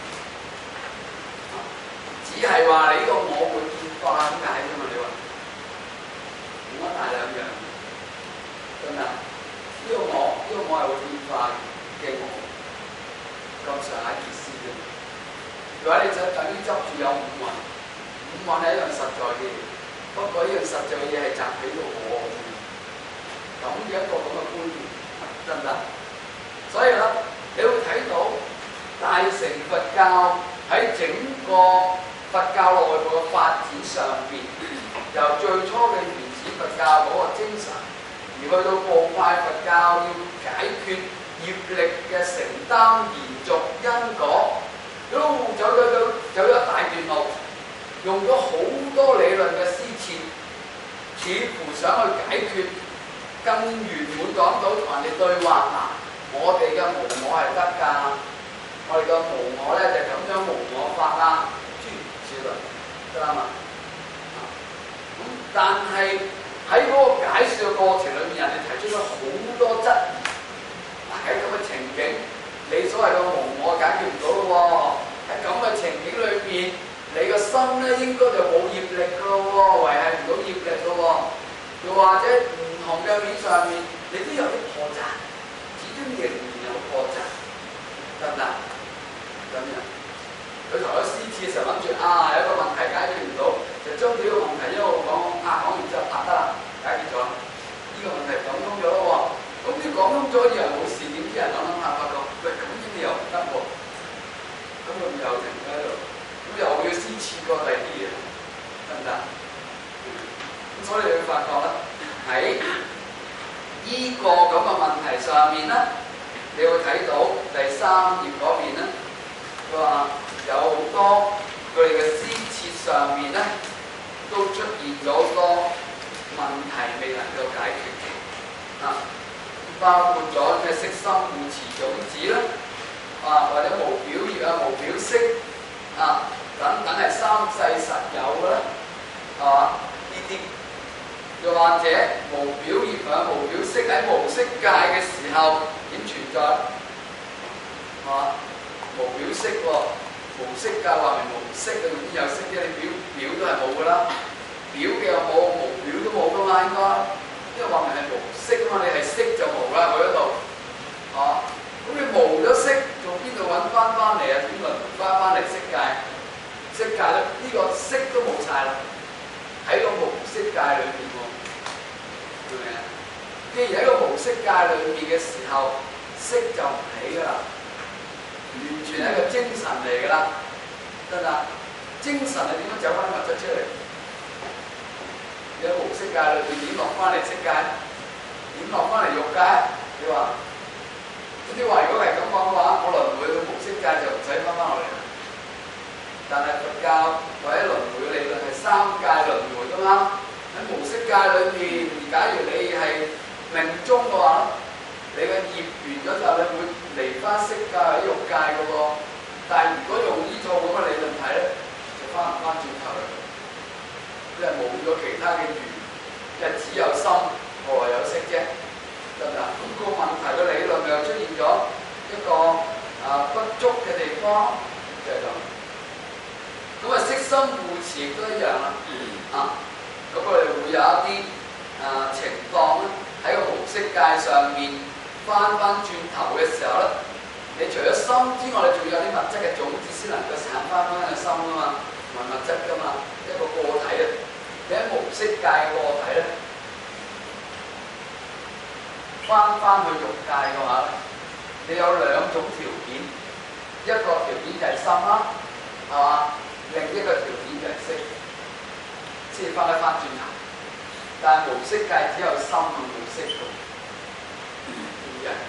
只係話你呢個我會變化咁解啫嘛。你話冇乜大兩樣，真係呢個我係會變化嘅我，咁上下意思啫。如果你就等於執住有五蘊，五蘊係一樣實在嘅嘢。不過呢樣實在嘅嘢係集喺度我咁嘅一個咁嘅觀念，得唔得？所以咧，你會睇到大乘佛教喺整個佛教內部嘅發展上邊，由最初嘅原始佛教嗰個精神，而去到部派佛教要解決業力嘅承擔、延續因果，一路走咗一大段路。用咗好多理論嘅施設，似乎想去解決更圓滿講到同人哋對話嗱，我哋嘅無我係得㗎，我哋嘅無我咧就咁樣無我法啦，諸如此類，得啦嘛。咁但係喺嗰個解説嘅過程裏面，人哋提出咗好多質疑。嗱，喺咁嘅情景，你所謂嘅無我解決唔到咯喎，喺咁嘅情景裏面。你個心咧應該就冇業力噶咯喎，維係唔到業力咯喎，又或者唔同嘅面上面，你都有啲破綻，始終仍然有破綻，得唔得？咁樣，佢同我施設嘅時候諗住有一個問題解決唔到，就將呢個問題一路講完之後得啦，解決咗，呢個問題講通咗咯喎，咁你講通咗以為冇事，點知人諗下發覺，喂咁樣你又唔得喎，咁佢又停咗喺度。咁又要先切過第二啲嘢，得唔得？咁所以你會發覺咧，喺依個咁嘅問題上面咧，你會睇到第三頁嗰邊咧，佢話有好多佢哋嘅施設上面咧，都出現咗好多問題未能夠解決嘅，包括咗咩色心護持種子啦，或者無表業無表色。等等係三世實有嘅啦，係嘛？呢啲又或者無表業無表色喺無色界嘅時候點存在？係嘛？無表色喎，無色界話明無色嘅，邊有色啫？你表都係冇㗎啦，表嘅又冇，無表都冇㗎嘛，應該，因為話明係無色啊嘛，你係色就無啦，佢嗰度，咁你無咗色，從邊度揾翻嚟啊？點輪翻嚟色界？色界咧，呢個色都冇晒啦，喺個無色界裏面喎，明唔明啊？既然喺個無色界裏面嘅時候，色就唔起㗎啦，完全係一個精神嚟㗎啦，得唔得？ 精神係點樣走翻物質出嚟？有無色界裏邊點落翻嚟色界，點落翻嚟欲界？你話？咁你話如果係咁講嘅話，我輪迴嘅無色界就唔使翻落嚟啦。但係佛教或者輪迴嘅理論係三界輪迴噶嘛？喺無色界裏邊，假如你係命中嘅話，你嘅業完咗之後，你會離翻色界或者欲界嘅喎。但係如果用呢套咁嘅理論睇咧，就翻唔翻轉頭啦。因為冇咗其他嘅緣，因為只有心，何來有色啫？得唔得？咁個問題嘅理論又出現咗一個不足嘅地方，就係咁。咁啊，色心護持亦都一樣啦。咁我哋會有一啲情況咧，喺個無色界上面翻轉頭嘅時候咧，你除咗心之外，你仲有啲物質嘅種子先能夠產翻個心噶嘛，同埋物質噶嘛，一個個體啊。你喺無色界嘅個體咧，翻去欲界嘅話咧，你有兩種條件，一個條件就係心啦，係嘛？另一個條件就係色，先翻轉頭。但係無色界只有心冇色嘅，點解？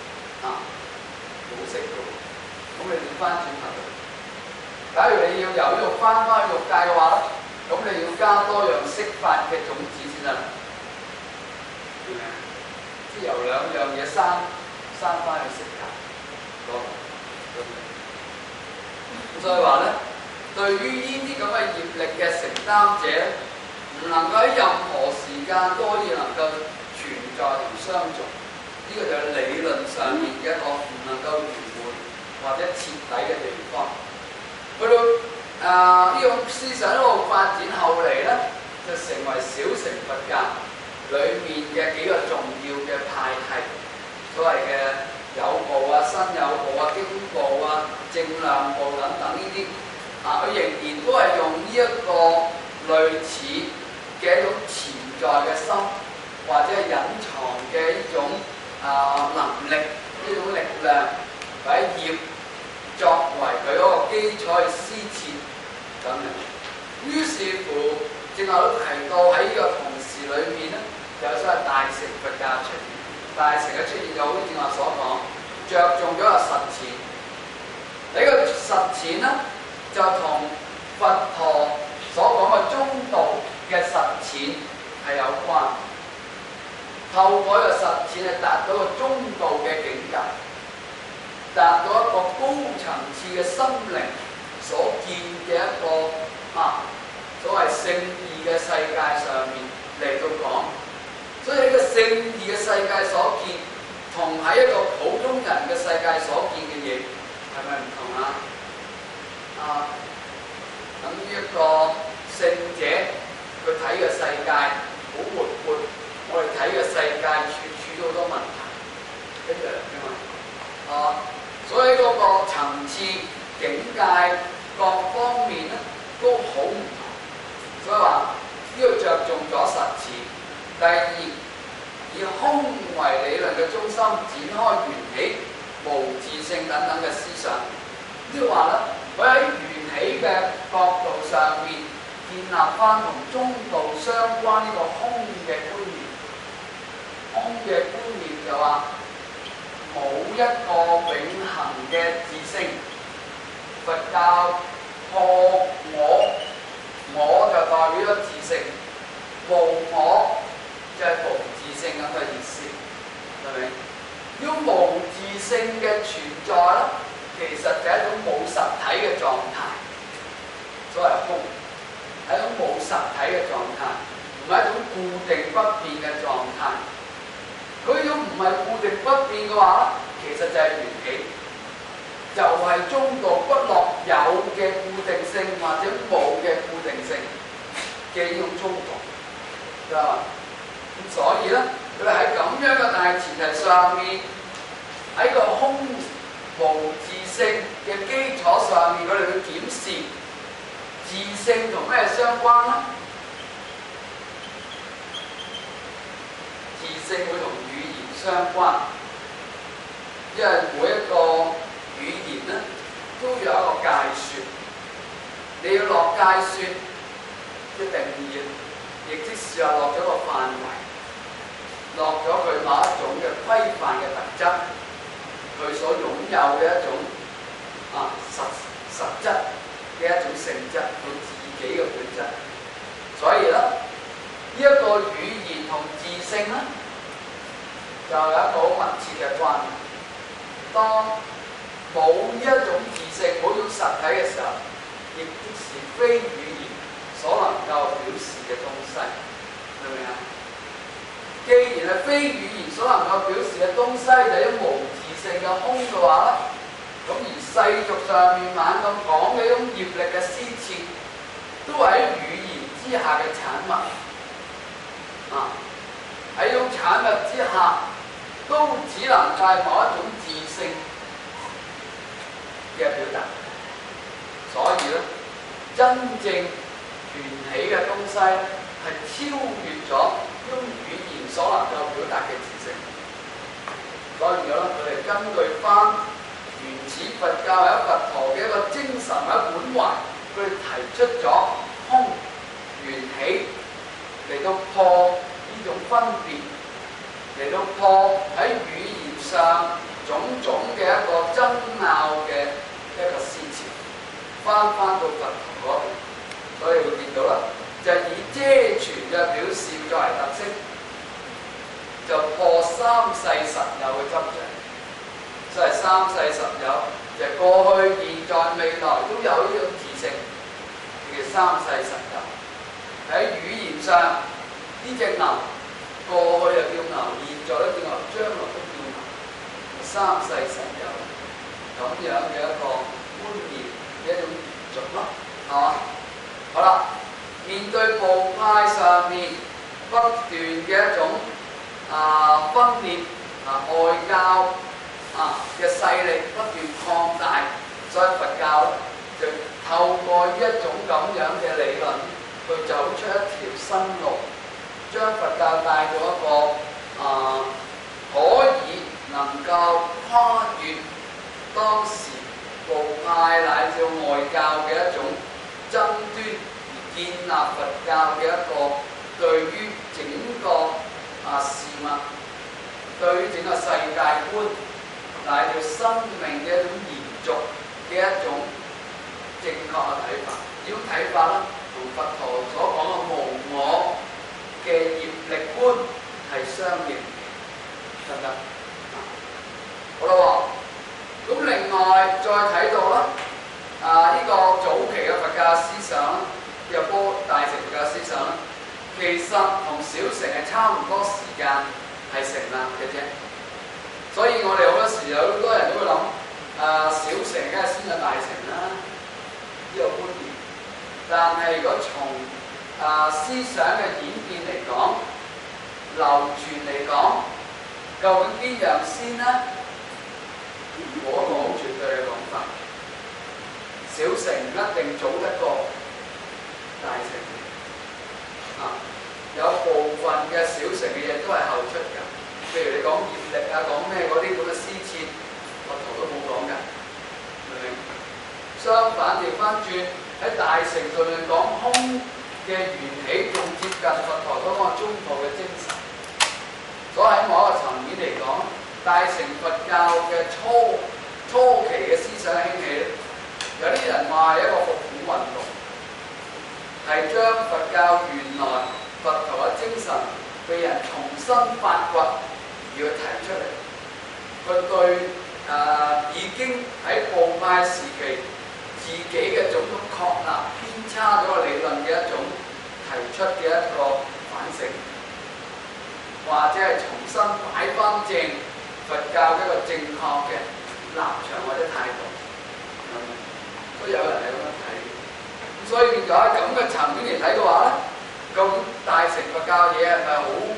冇色嘅，咁你點翻轉頭？假如你要由呢度翻去欲界嘅話咧，咁你要加多樣色法嘅種子先得，點解？即係由兩樣嘢生翻去色界，咁所以話咧，對於呢啲咁嘅業力嘅承擔者，唔能夠喺任何時間都可以能夠存在同相續，呢個就係理論上面嘅一個唔能夠圓滿或者徹底嘅地方。去到呢種思想一路發展後嚟咧，就成為小乘佛教裏面嘅幾個重要嘅派系，所謂嘅有部啊、新有部啊、經部啊、正量部等等呢啲，佢仍然都係用呢一個類似嘅一種潛在嘅心，或者係隱藏嘅呢種能力，呢種力量或者業作為佢嗰個基礎去施設咁樣。於是乎，正話都提到喺呢個同時裏面咧，有所謂大乘佛教出現。大乘嘅出現就好似正話所講，着重咗個實踐。呢個實踐咧，就同佛陀所講嘅中道嘅實踐係有關。透過呢個實踐係達到個中道嘅境界，達到一個高層次嘅心靈所見嘅一個所謂聖義嘅世界上面嚟到講。所以呢個聖義嘅世界所見，同喺一個普通人嘅世界所見嘅嘢係咪唔同啊？咁呢一個聖者佢睇嘅世界好活潑，我哋睇嘅世界處都好多問題，一樣嘅嘛。所以嗰個層次、境界各方面咧都好唔同。所以話呢度着重咗實踐。第二，以空為理論嘅中心，展開緣起、無自性等等嘅思想。即係話咧，佢喺緣起嘅角度上面建立翻同中道相關呢個空嘅觀念。空嘅觀念就話冇一個永恆嘅自性。佛教破我就代表咗自性，無我就係無自性咁嘅意思，係咪？要無自性嘅存在咧，其實就係一種冇實體嘅狀態，所謂空，係一種冇實體嘅狀態，唔係一種固定不變嘅狀態。佢如果唔係固定不變嘅話，其實就係緣起，就係中道不落有嘅固定性或者冇嘅固定性嘅呢種中道，知道嘛？咁所以咧，佢哋喺咁樣嘅大前提上面，喺個空無自性嘅基礎上面，佢哋去檢視自性同咩相關咧？自性會同語言相關，因為每一個語言咧都有一個界説， 你要落界説嘅定義，亦即是話落咗個範圍，落咗佢某一種嘅規範嘅特質，佢所擁有嘅一種實質嘅一種性質，佢自己嘅本質。所以咧，呢一個語言同自性咧，就有一個好密切嘅關係。當冇呢一種自性、冇種實體嘅時候，亦即是非語言所能夠表示嘅東西，明唔明啊？既然係非語言所能夠表示嘅東西，就係一無自性嘅空嘅話咧，咁而世俗上面猛咁講嘅一種業力嘅施設，都係喺語言之下嘅產物。喺種產物之下，都只能係某一種自性嘅表達。所以咧，真正緣起嘅東西咧，係超越咗用語言所能夠表達嘅自性。所以咧，佢哋根據翻原始佛教或者佛陀嘅一個精神或者本懷，佢哋提出咗空緣起嚟到破呢種分別，嚟到破喺語言上種種嘅一個爭拗嘅一個思潮，翻到佛陀嗰邊，所以會見到啦，就係以遮傳嘅表示作為特色，就破三世實有嘅執着。即係三世實有，就係過去、現在、未來都有呢種自性，叫三世實有。喺語言上，呢隻牛過去就叫牛，現在都叫牛，將來都叫牛，三世實有咁樣嘅一個觀念嘅一種延續咯，係嘛？好啦，面對部派上面不斷嘅一種分裂外教嘅勢力不斷擴大，所以佛教就透過呢一種咁樣嘅理論，去走出一條新路，將佛教帶到一個可以能夠跨越當時部派乃至外教嘅一種爭端，而建立佛教嘅一個對於整個事物，對於整個世界觀，乃至生命嘅一種延續嘅一種正確嘅睇法。呢種睇法咧，同佛陀所講嘅無我嘅業力觀係相應嘅，得唔得？好啦喎，咁另外再睇到啦，呢個早期嘅佛教思想啦，入波大乘佛教思想啦，其實同小乘係差唔多時間係成立嘅啫。所以我哋好多時有好多人都會諗，小乘梗係先有大乘啦，呢個觀念。但係如果從思想嘅演變嚟講，流傳嚟講，究竟邊樣先呢？冇一個好絕對嘅講法。小乘一定早得過大乘。有部分嘅小乘嘅嘢都係後出㗎。譬如你講業力講咩嗰啲咁嘅施設，佛陀都冇講㗎，明唔明？相反調翻轉喺大乘上面講空嘅緣起，仲接近佛陀嗰個中道嘅精神。所以喺某一個層面嚟講，大乘佛教嘅初期嘅思想興起，有啲人話係一個復古運動，係將佛教原來佛陀嘅精神被人重新發掘。要提出嚟，佢對已經喺部派時期自己嘅種種確立偏差咗個理論嘅一種提出嘅一個反省，或者係重新擺翻正佛教一個正確嘅立場或者態度，都有人係咁樣睇。所以變咗喺咁嘅層面嚟睇嘅話咧，究竟大乘佛教嘢係咪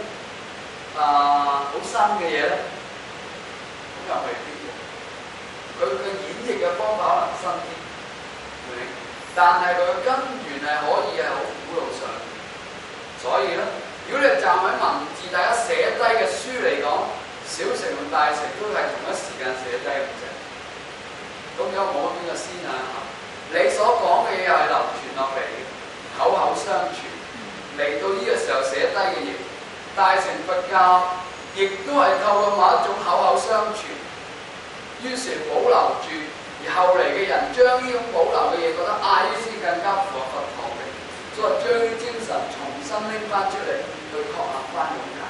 好新嘅嘢咧？咁又未必嘅。佢嘅演繹嘅方法可能新啲，係咪？但係佢嘅根源係可以係好古老上。所以咧，如果你站喺文字大家寫低嘅書嚟講，小乘同大乘都係同一時間寫低嘅啫。咁有冇邊個先啊？ 你所講嘅嘢又係流傳落嚟嘅，口口相傳，嚟到呢個時候寫低嘅嘢，大乘佛教亦都係透過某一種口口相傳，於是保留住，而後嚟嘅人將呢種保留嘅嘢覺得呢先更加符合佛堂嘅，所以將啲精神重新拎翻出嚟去確立翻咁解。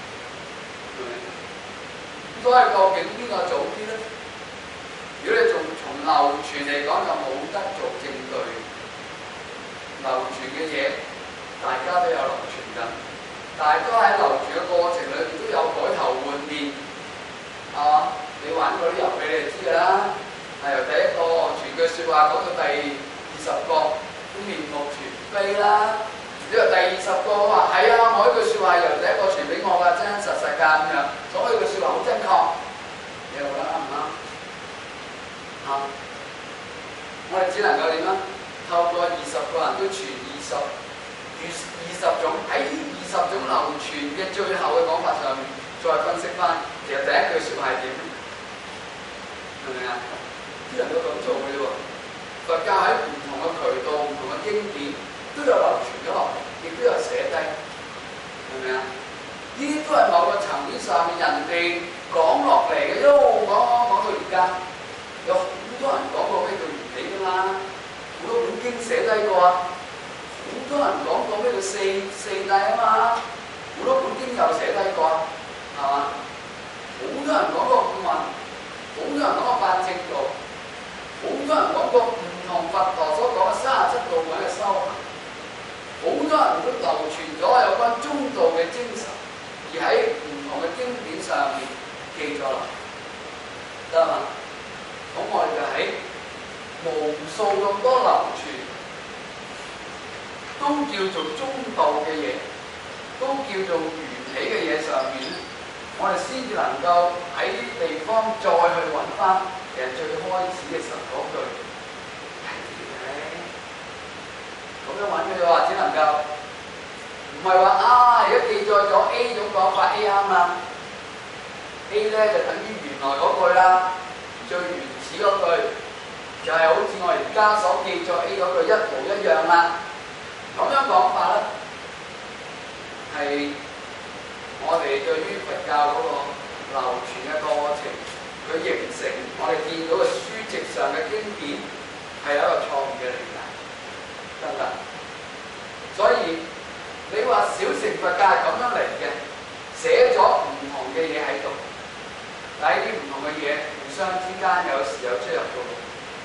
所以究竟邊個早啲咧？如果你從流傳嚟講，就冇得做證據。流傳嘅嘢，大家都有流傳緊，但係都喺流傳嘅過程裏面都有改頭換面，係嘛？你玩過啲遊戲你就知㗎啦。係由第一個傳句説話講到第20個，都面目全非啦。你話第20個話係啊，我呢句説話由第一個傳俾我㗎，真真實實㗎咁樣，所以呢句説話好真確。你又覺得啱唔啱？我哋只能夠點啊？透過20個人都傳20種，喺20種流傳嘅最後嘅講法上面，再分析翻其實第一句説話係點，明唔明啊？只能夠咁做嘅啫喎。佛教喺唔同嘅渠道、唔同嘅經典都有流傳咗落嚟，亦都有寫低，明唔明啊？呢啲都係某個層面上面人哋講落嚟嘅，一路講到而家。有好多人講過咩叫緣起㗎嘛，好多本經寫低過啊，好多人講過咩叫四諦啊嘛，好多本經又寫低過，係嘛？好多人講過五蘊，好多人講過八正道，好多人講過唔同佛陀所講嘅37道品嘅修行，好多人都流傳咗有關中道嘅精神，而喺唔同嘅經典上面記咗落，得嘛？咁我哋就喺無數咁多流傳，都叫做中道嘅嘢，都叫做緣起嘅嘢上面咧，我哋先至能夠喺啲地方再去揾翻其實最開始嘅時候嗰句係點嘅，咁樣揾嘅話，只能夠唔係話而家記載咗 A 種講法 A 啱啦 ，A 咧就等於原來嗰句啦，最原始嗰句就係好似我而家所記載 A 嗰句一模一樣啦。咁樣講法咧，係我哋對於佛教嗰個流傳嘅過程，佢形成我哋見到嘅書籍上嘅經典係有一個錯誤嘅理解，得唔得？所以你話小乘佛教係咁樣嚟嘅，寫咗唔同嘅嘢喺度，但係呢啲唔同嘅嘢互相之間有時有出入嘅喎，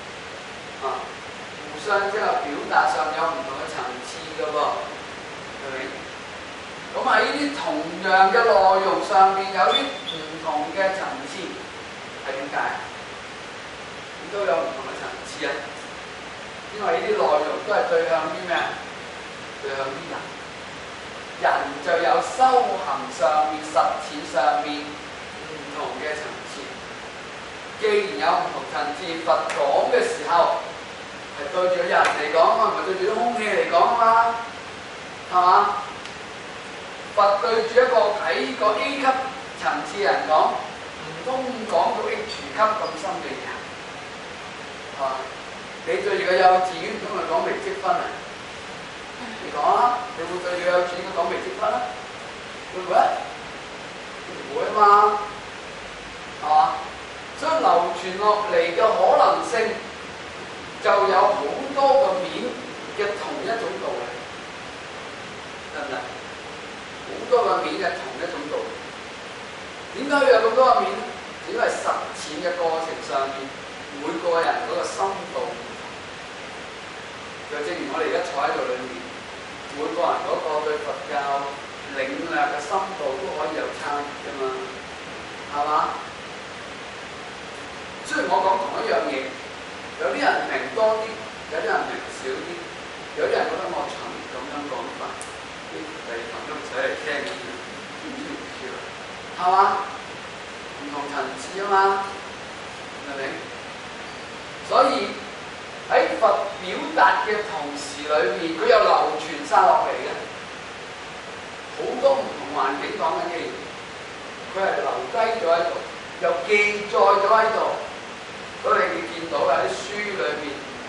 互相即係表達上有唔同嘅層次嘅喎，係咪？咁喺呢啲同樣嘅內容上邊有啲唔同嘅層次，係點解？都有唔同嘅層次啊，因為呢啲內容都係對向啲咩啊？對向啲人，人就有修行上面、實踐上面唔同嘅層次。既然有唔同層次，佛講嘅時候係對住人嚟講啊，唔係對住啲空氣嚟講啊嘛，係嘛？佛對住一個睇個 A 級層次嘅人講，唔通講到 H 級咁深嘅嘢，係嘛？你對住個幼稚園唔通係講微積分啊？你講啊，你會對住幼稚園講微積分啊？會唔會？唔會啊嘛，係嘛？所以流傳落嚟嘅可能性就有好多個面嘅同一種道理，得唔得？好多個面嘅同一種道理，點解要有咁多個面咧？因為實踐嘅過程上面，每個人嗰個深度唔同。就正如我哋而家坐喺度裏面，每個人嗰個對佛教領略嘅深度都可以有差異㗎嘛，係嘛？雖然我講同一樣嘢，有啲人明多啲，有啲人明少啲，有啲人覺得我蠢咁樣講法，啲第二堂都唔使嚟聽嘅，唔知唔知啊？係嘛？唔同層次啊嘛，係咪？所以喺佛表達嘅同時裏面，佢又流傳晒落嚟嘅，好多唔同環境講緊嘅嘢，佢係留低咗喺度，又記載咗喺度。所以你見到喺啲書裏面，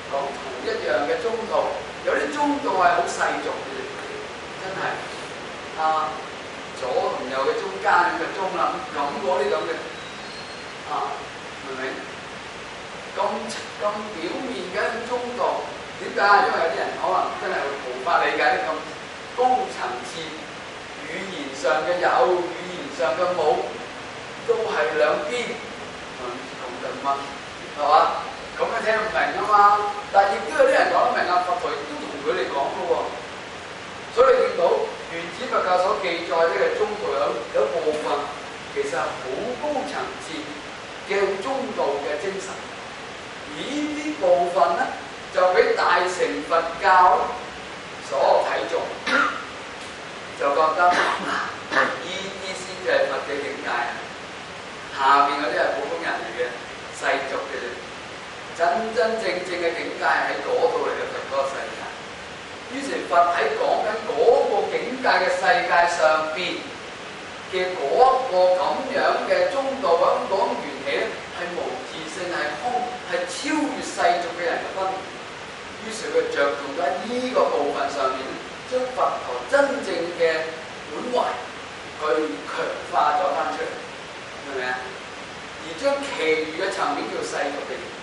講同一樣嘅中道，有啲中道係好世俗嘅，真係左同右嘅中間嘅中啦，咁嗰啲咁嘅明唔明？咁表面嘅中道，點解？因為有啲人可能真係無法理解啲咁高層次，語言上嘅有，語言上嘅冇，都係兩邊同人問，係嘛？咁樣聽唔明啊嘛。但係亦都有啲人講得明啊，佛陀亦都同佢哋講嘅喎。所以你見到原始佛教所記載嘅中道有一部分，其實係好高層次嘅中道嘅精神。而呢部分咧，就俾大乘佛教所睇中，就覺得呢啲先至係佛嘅境界，下邊嗰啲係普通人嚟嘅，世俗嘅啫。真正嘅境界喺嗰度嚟嘅，佛嗰個世界。於是佛喺講緊嗰個境界嘅世界上邊嘅嗰個咁樣嘅中道咁講緣起咧，係無自性，係空，係超越世俗嘅人嘅分別。於是佢着重咗喺呢個部分上面，將佛陀真正嘅本懷去強化咗翻出嚟，明唔明啊？而將其餘嘅層面叫世俗嘅嘢。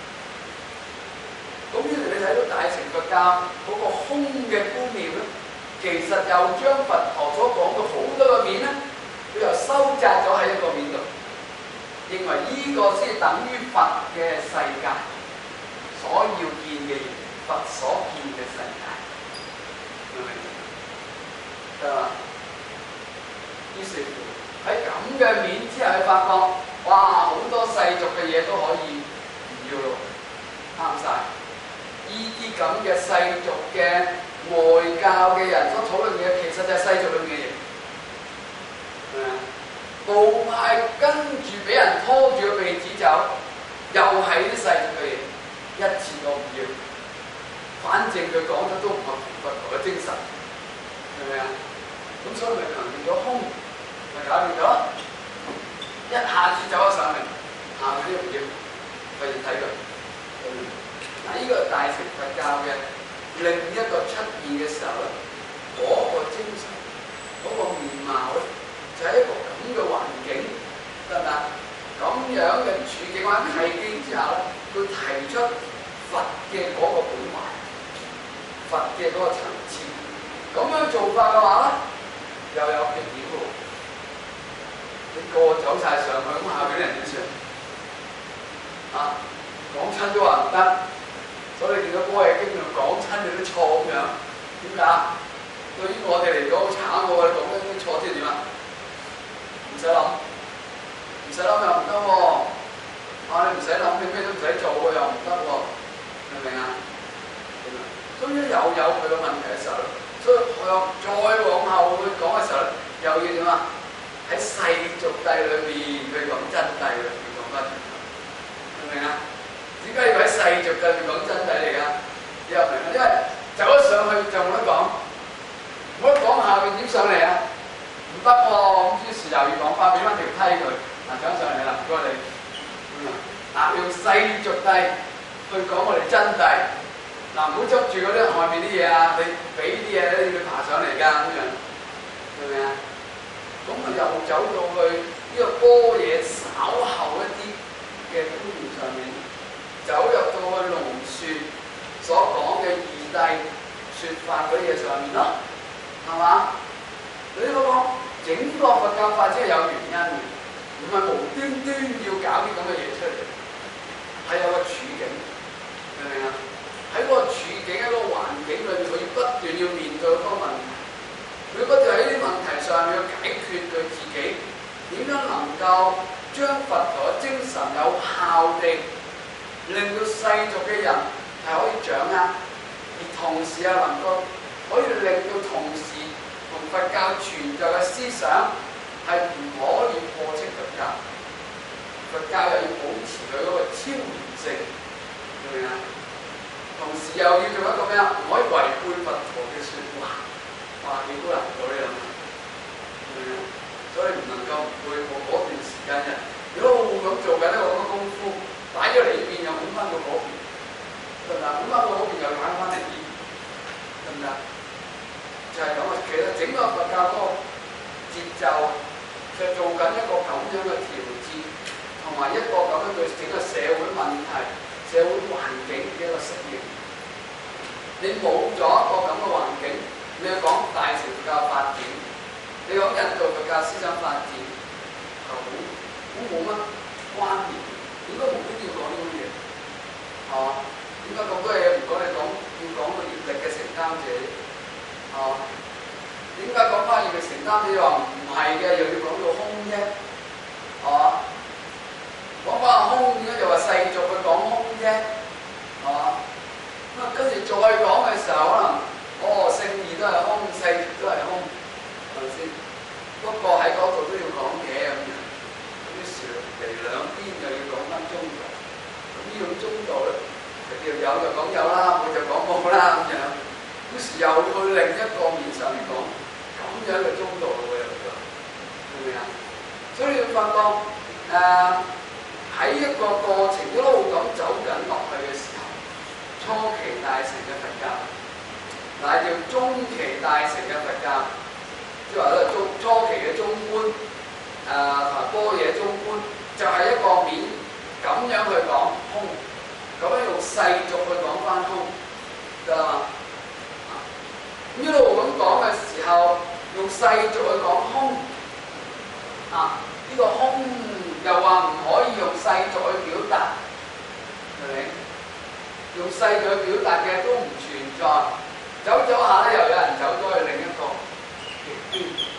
咁於是你睇到大乘佛教嗰個空嘅觀念咧，其實又將佛陀所講嘅好多個面咧，佢又收窄咗喺一個面度，認為呢個先等於佛嘅世界所要見嘅嘢，佛所見嘅世界，明唔明？得嘛？於是乎喺咁嘅面之下，你發覺哇，好多世俗嘅嘢都可以唔要咯，啱晒。呢啲咁嘅世俗嘅外教嘅人所討論嘅嘢，其實就係世俗裏面嘅嘢。部派跟住俾人拖住個鼻子走，又係啲世俗嘅嘢，一次都唔要。反正佢講得都唔係佛陀嘅精神，明唔明啊？咁所以咪強調咗空，咪搞掂咗，一下子走咗上嚟，下邊啲唔要，費事睇佢。嗱，呢個係大乘佛教嘅另一個出現嘅時候咧，嗰個精神、嗰個面貌咧，就係一個咁嘅環境，得唔得？咁樣嘅處境或者契機之下咧，佢提出佛嘅嗰個本懷，佛嘅嗰個層次，咁樣做法嘅話咧，又有極點喎。你個個走晒上去，咁下邊啲人點算？講親都話唔得。所以你見到《般若經》度講親你都錯咁樣，點解？對於我哋嚟講好慘喎，你講緊啲錯即係點啊？唔使諗，唔使諗又唔得喎。你唔使諗，你咩都唔使做喎，又唔得喎，明唔明啊？所以又有佢個問題嘅時候，所以再往後去講嘅時候咧，又要點啊？喺世俗諦裏面去講真諦啦，要講翻，明唔明啊？點解要喺世俗界面講真諦嚟㗎？你又明啦，因為走咗上去就冇得講，冇得講下邊點上嚟啊？唔得喎，咁於是又要講翻，俾翻條梯佢，走上嚟啦，唔該你。用世俗諦去講我哋真諦，唔好執住嗰啲外面啲嘢啊，你俾啲嘢咧，你要爬上嚟㗎咁樣，明唔明啊？咁佢又走到去呢個般若稍後一啲嘅觀念上面。走入到去龍樹所講嘅義諦説法嗰啲嘢上面咯，係嘛？你發覺整個佛教法只係有原因嘅，唔係無端端要搞啲咁嘅嘢出嚟，係有個處境，明唔明啊？喺嗰個處境、喺嗰個環境裏面，佢要不斷要面對嗰個問題，佢不斷喺啲問題上要解決佢自己，點樣能夠將佛陀嘅精神有效地令到世俗嘅人係可以掌握，而同時又能夠可以令到同時同佛教存在嘅思想係唔可以破斥佛教，佛教又要保持佢嗰個超然性，明唔明啊？同時又要做一個咩啊？唔可以違背佛陀嘅説話，話幾高難度呢樣嘢，明唔明啊？所以唔能夠唔背我嗰段時間人，如果我咁做緊一個咁嘅功夫。擺咗嚟呢邊又換翻到嗰邊， 得唔得？咁翻到嗰邊又揀翻嚟啲，得唔得？就係咁啊！其實整個佛教嗰個節奏就做緊一個咁樣嘅調節，同埋一個咁樣對整個社會問題、社會環境嘅一個適應。你冇咗一個咁嘅環境，你去講大乘佛教發展，你講印度佛教思想發展，就好冇乜關聯。點解無端要講呢啲嘢？係嘛？點解咁多嘢唔講？你講要講個業力嘅承擔者，係嘛？點解講翻業力承擔者話唔係嘅，又要講到空啫？係嘛？講翻空，點解又話世俗去講空啫？係嘛？咁啊，跟住再講嘅時候，可能聖義都係空，世俗都係空，係咪先？不過喺嗰度都要講嘅咁樣。於是嚟兩邊又要講翻中道，咁呢種中道咧，有就講有啦，冇就講冇啦咁樣。於是又去另一個面上嚟講，咁樣嘅中道喎又咗，明唔明啊？所以你會發覺喺一個過程一路咁走緊落去嘅時候，初期大乘嘅佛教，乃叫中期大乘嘅佛教，即係話咧初期嘅中觀。同埋般若中觀就係一個面咁樣去講空，咁樣用世俗去講翻空，得啦嘛？咁一路咁講嘅時候，用世俗去講空，呢個空又話唔可以用世俗去表達，係咪？用世俗去表達嘅都唔存在，走走下咧又有人走咗去另一個極端。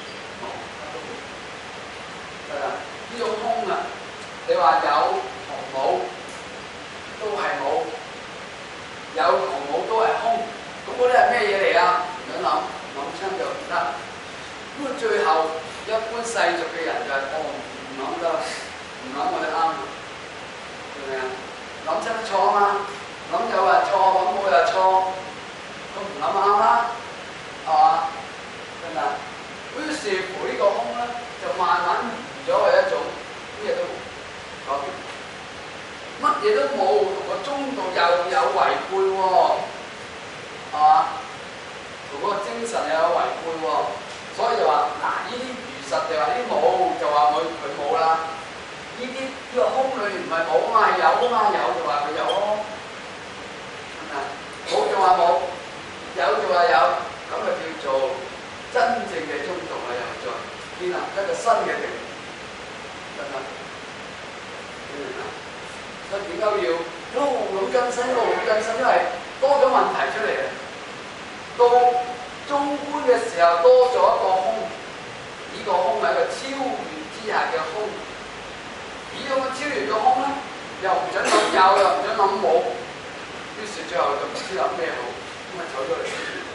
呢種空啊，你話有同冇都係冇，有同冇都係空，咁嗰啲係咩嘢嚟啊？唔想諗，諗親就唔得。咁啊，最後一般世俗嘅人就係唔諗得，唔諗我哋啱，係咪啊？諗親都錯啊嘛，諗有話錯，諗冇又錯，咁唔諗啱啦，係嘛？係咪啊？於是乎呢個空咧，就慢慢咗係一種乜嘢都冇，乜嘢都冇，同個中道又有違背喎，係嘛？同嗰個精神又有違背喎，所以就話嗱，呢啲如實就話呢啲冇，就話佢冇啦。呢個空裏面唔係冇啊嘛，係有啊嘛，有就話佢有咯，係咪？冇就話冇，有就話有，咁就叫做真正嘅中道啊！又再建立一個新嘅定義。得唔得？明唔明啊？所以點解要一路咁更新，一路咁更新？因為多咗問題出嚟啊！到中觀嘅時候多咗一個空，呢個空係一個超越之下嘅空。呢種超越嘅空咧，又唔準諗有，又唔準諗冇，於是最後就唔知諗咩好，咁咪走咗嚟。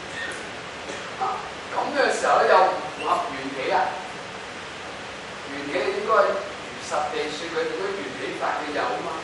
咁嘅時候咧，又唔符合緣起啊！緣起應該係如實地説佢點樣緣起法嘅有啊嘛，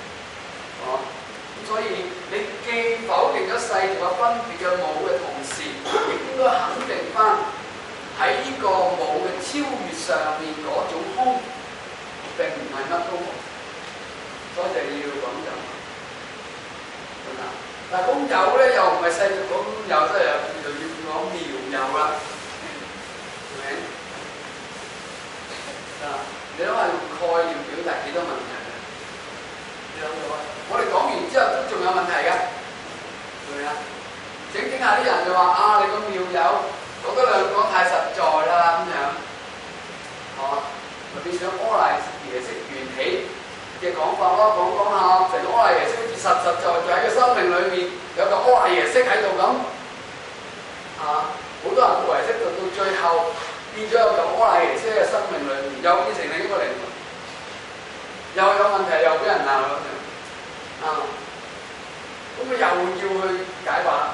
咁所以你既否定咗世俗嘅分別嘅冇嘅同時，亦應該肯定翻喺呢個冇嘅超越上面嗰種空並唔係乜都冇，所以就要講有，係咪？但係講有咧又唔係世俗講有，即係就要講妙有啦，係咪？你諗下用概念表達幾多問題啊？你諗到啊？我哋講完之後都仲有問題㗎，係咪啊？整下啲人就話你個妙有講得兩講太實在啦咁樣，係嘛？咪變咗阿賴耶識緣起嘅講法咯，講下成個阿賴耶識好似實在喺個生命裏面有個阿賴耶識喺度咁，好多人個唯識到最後。變咗有個阿賴耶識嘅生命裏面，又變成另一個靈魂，又有問題，又俾人鬧咁樣，咁佢又要去解話，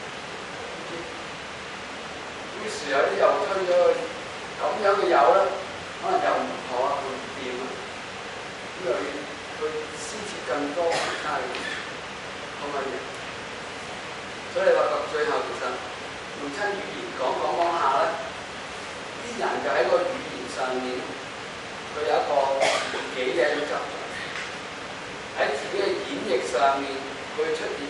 於是有啲又推咗去咁樣嘅有咧，可能有唔妥啊，唔掂啊，咁又要去施設更多其他嘅咁嘅嘢，所以話到最後其實用親語言講下咧。啲人就喺個語言上面，佢有一個自己嘅一種執著，喺自己嘅演繹上面，佢出現咗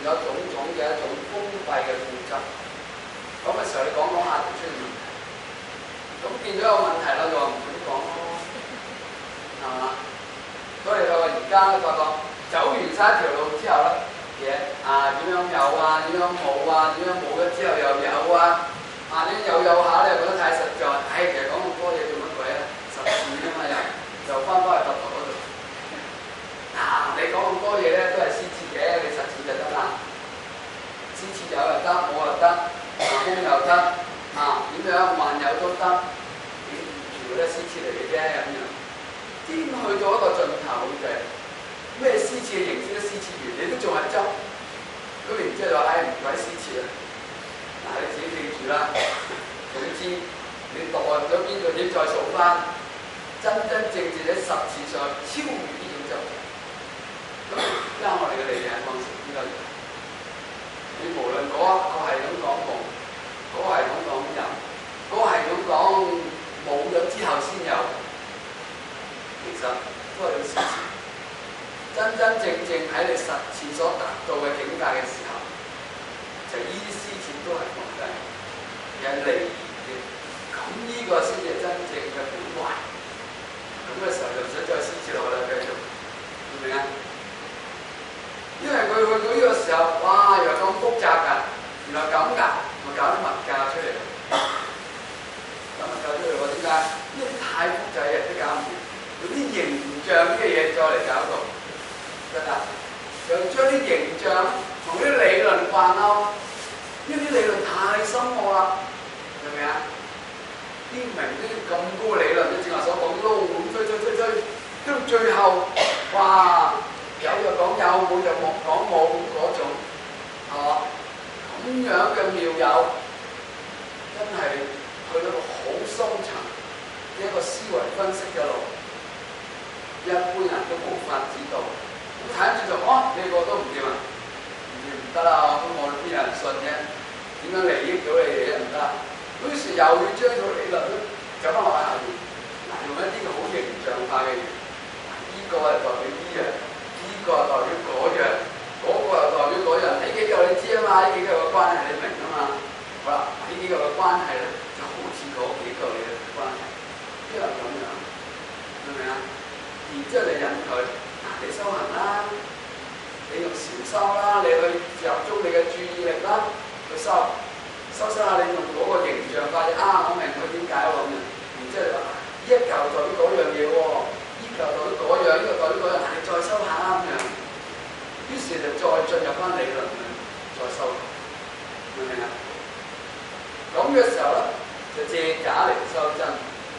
種種嘅一種封閉嘅固執。咁嘅時候，你講下就出現問題。咁見到有問題啦，就話唔准講咯，係嘛？所以佢話而家咧發覺走完晒一條路之後咧，嘢點樣有啊，點樣冇啊，點樣冇咗之後又有啊，點樣有下咧又覺得太實在，其實講咁多嘢做乜鬼啊？實踐啊嘛又翻返去佛陀嗰度。你講咁多嘢咧都係施設嘅，你實踐就得啦。施設有又得，冇又得，空又得，點樣萬有都得，全部都係施設嚟嘅啫咁樣。先去到一個盡頭就係咩施設嘅形式都施設完，你都仲係執，咁然之後就唔鬼施設啦。你自己記住啦。總之你墮入咗邊度，你再數翻，真真正正喺實踐上超越呢種執。咁而家我哋嘅理解方式應該係，你無論嗰個係咁講無，嗰個係咁講有，嗰個係咁講冇咗之後先有，其實都係要施設。真真正正喺你實踐所達到嘅境界嘅時候，就依啲施設都係放低，有利嘅。咁呢個先至係真正嘅本懷。咁嘅時候就唔使再施設落去啦，繼續，明唔明啊？因為佢去到呢個時候，哇！原來咁複雜㗎，原來咁㗎，咪搞啲物教出嚟咯。搞物教出嚟喎？點解？因為太複雜嘅都搞唔掂，用啲形象啲嘅嘢再嚟搞到，得唔得？就將啲形象同啲理論掛鈎，因為啲理論太深奧啦，明唔明啊？邊明啲咁高嘅理論？你正話所講撈滿追，跟住最後，哇！有就講有，冇就冇講冇嗰種，係嘛？咁樣嘅妙有，真係去到個好深層嘅一個思維分析嘅路，一般人都無法知道。咁睇住就你個都唔掂啊，唔得啦！咁我哋邊有人信啫？點樣利益到你哋都唔得。於是又要將個理論走翻落下邊，用一啲好形象化嘅嘢，呢個係代表呢樣。呢個係代表嗰樣，嗰個又代表嗰樣。呢幾個你知啊嘛？呢幾個嘅關係你明啊嘛？好啦，呢幾個嘅關係咧，就好似嗰幾個嘅關係，都係咁樣，明唔明啊？然之後你引佢，你修行啦，你用禪修啦，你去集中你嘅注意力啦，去修下，你用嗰個形象化嘅我明佢點解喎咁樣。然之後你話呢一嚿代表嗰樣嘢喎。就代表嗰樣，呢個代表嗰樣，你再修下咁樣。於是就再進入翻理論去再修，明唔明啊？咁嘅時候咧，就借假嚟修真。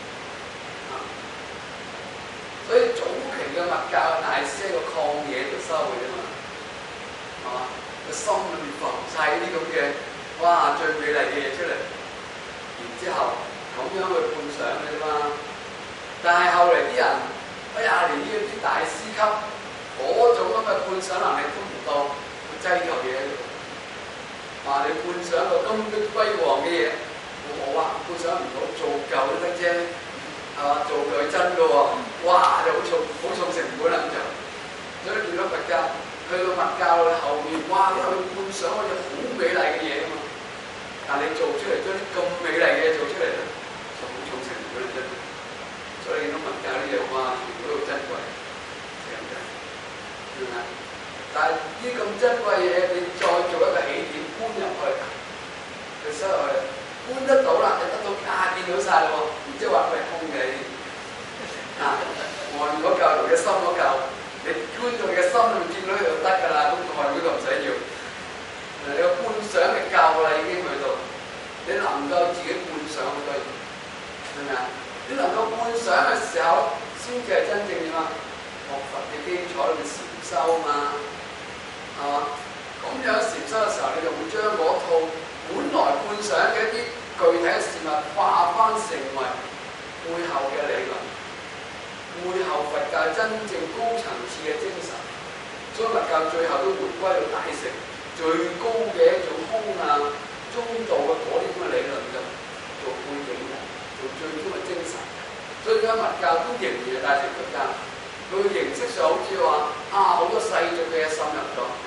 所以早期嘅佛教大師喺個曠野度修嘅啫嘛，係嘛？個心裏面浮晒啲咁嘅，最美麗嘅嘢出嚟，然之後咁樣去觀想嘅啫嘛。但係後嚟啲人，連呢啲大師級嗰種咁嘅觀想能力都唔到，佢擠嚿嘢喺度。你觀想個金碧輝煌嘅嘢，好啊，觀想唔到，做舊都得啫，係嘛？做佢真嘅喎，就好重成本啦咁就。所以見到佛教，去到佛教後面，因為佢觀想嗰啲好美麗嘅嘢啊嘛。但你做出嚟將啲咁美麗嘅嘢做出嚟咧，就好重成本啦啫。所以見到佛教啲嘢，全部都好珍貴，係咪？明唔明？但係呢咁珍貴嘅嘢，你再做一個起點搬入去，佢收入去，搬得到啦，就得到見到晒啦喎，然之後話佢係空嘅呢啲，外嗰嚿同嘅心嗰嚿，你觀到你嘅心裏面見到佢就得㗎啦，咁外嗰度唔使要，你個觀想嘅夠啦已經去到，你能夠自己觀想好多嘢，明唔明啊？你能夠觀想嘅時候，先至係真正點啊？學佛嘅基礎裏面禪修嘛，係嘛？咁樣禪修嘅時候，你就會將嗰套本來觀想嘅一啲具體嘅事物化翻成為背後嘅理論，背後佛教真正高層次嘅精神。所以佛教最後都回歸到大乘最高嘅一種空中道嘅嗰啲咁嘅理論就做背景嘅。做最終嘅精神，所以而家佛教都仍然係大乘佛教，佢嘅形式上好似話好多世俗嘅嘢滲入咗，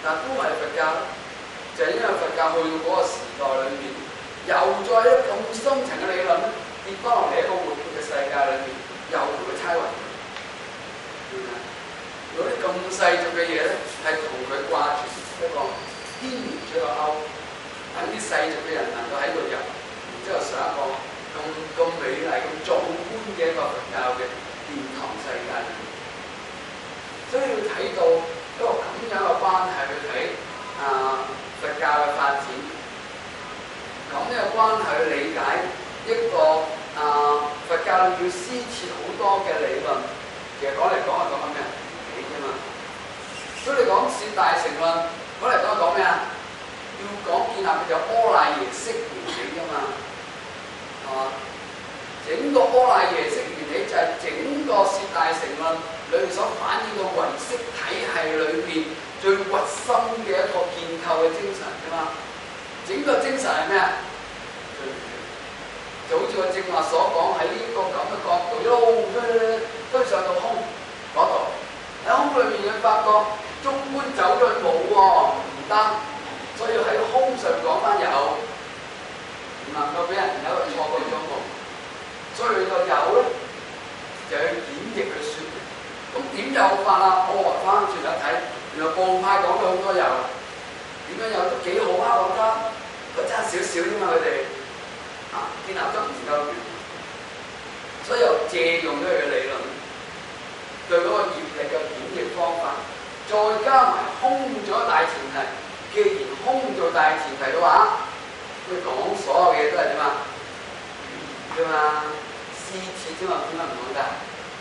但都係佛教，就係因為佛教去到嗰個時代裏面，又再一咁深層嘅理論咧，跌翻落嚟一個活潑嘅世界裏面，又同佢猜混。嗰啲咁世俗嘅嘢咧，係同佢掛住一個牽連咗個鈎，等啲世俗嘅人能夠喺度入，然之後上一個咁美麗、咁壯觀嘅一個佛教嘅殿堂世界。所以要睇到一個咁樣嘅關係去睇佛教嘅發展，咁樣嘅關係去理解一個佛教要施設好多嘅理論，其實講嚟講係講緊咩？所以你講攝大乘論，講嚟講咩啊？要講建立嘅就阿賴耶識緣起㗎嘛，係嘛？整個阿賴耶識緣起就係整個攝大乘論裏面所反映嘅唯識體系裏面最核心嘅一個建構嘅精神㗎嘛。整個精神係咩啊？就好似我正話所講，喺呢個咁嘅角度一路推上到空嗰度，喺空裏面你發覺中觀走咗去冇喎，唔得，所以喺空上講翻有，唔能夠俾人有一個錯覺咗冇。所以個有咧就去演繹去説明。咁點有法啊？我翻轉嚟睇，原來部派講咗好多有，點樣有都幾好啊！我覺得佢爭少少啫嘛，佢哋建立得唔夠完，所以又借用咗佢嘅理論，對嗰個業力嘅演繹方法。再加埋空咗大前提，既然空做大前提嘅話，佢講所有嘢都係點啊？語言啫嘛，施設啫嘛，點解唔講㗎？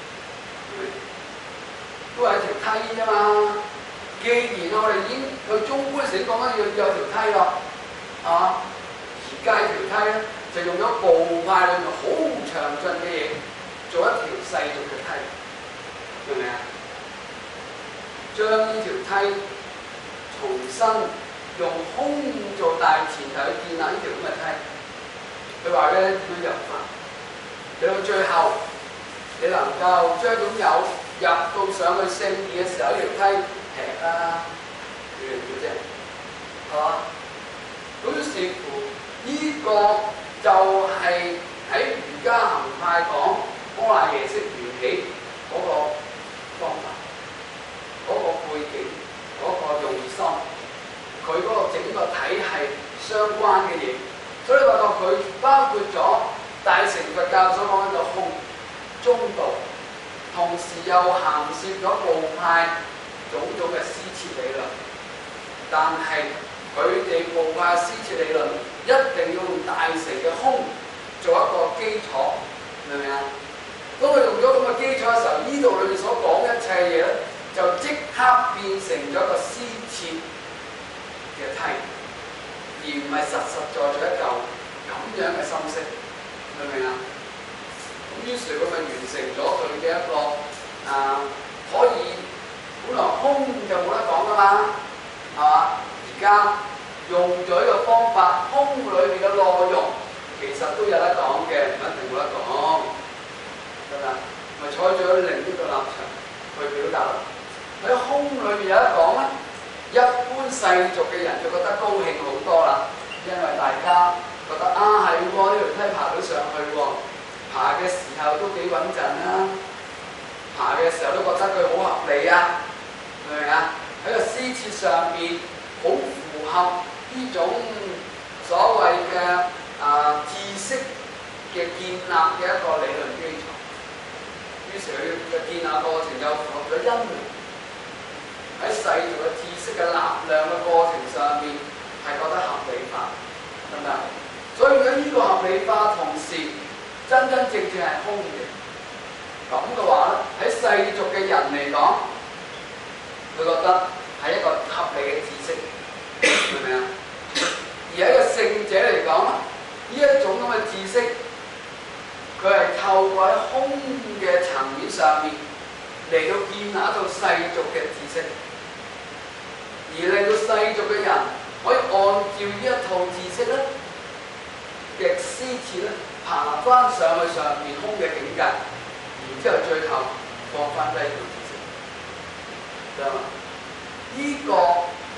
都係條梯啫嘛。既然我哋已經去中觀醒講緊要有條梯咯，而家條梯咧就用咗部派裏面好詳盡嘅嘢做一條世俗嘅梯，明唔明啊？將呢條梯重新用空做大前提去建立呢條咁嘅梯。佢話咧點樣入法？你到最後，你能夠將種有入到上去聖義嘅時候，呢條梯劈啦，要唔要啫？係嘛？咁於是乎，呢個就係喺瑜伽行派講阿賴耶識緣起嗰個方法。嗰個背景，嗰個用心，佢嗰個整個體系相關嘅嘢，所以話到佢包括咗大乘佛教所講嘅空中道，同時又涵涉咗部派種種嘅施設理論。但係佢哋部派施設理論一定要用大乘嘅空做一個基礎，明唔明啊？當佢用咗咁嘅基礎嘅時候，呢度裏面所講一切嘢咧，就即刻變成咗個施設嘅梯，而唔係實實在在一嚿咁樣嘅心識，明唔明啊？咁於是佢咪完成咗佢嘅一個可以本來空就冇得講噶嘛，係嘛？而家用咗呢個方法，空裏面嘅內容其實都有得講嘅，唔一定冇得講，得唔得？咪採取另一個立場去表達咯。喺空裏面有得講咧，一般世俗嘅人就覺得高興好多啦，因為大家覺得係喎，呢條梯爬到上去喎，爬嘅時候都幾穩陣啦，爬嘅時候都覺得佢好合理啊，明唔明啊？喺個施設上邊好符合呢種所謂嘅知識嘅建立嘅一個理論基礎，於是佢嘅建立過程就符合咗因緣。喺世俗嘅知識嘅納量嘅過程上面，係覺得合理化，得唔得？所以喺呢個合理化同時，真正係空嘅。咁嘅話咧，喺世俗嘅人嚟講，佢覺得係一個合理嘅知識，明唔明啊？而喺個聖者嚟講咧，呢一種咁嘅知識，佢係透過喺空嘅層面上面嚟到建立一套世俗嘅知識。而令到世俗嘅人可以按照呢一套知識咧嘅施設咧，爬翻上去上面空嘅境界，然之後最後放翻低條知識，知道嘛？呢個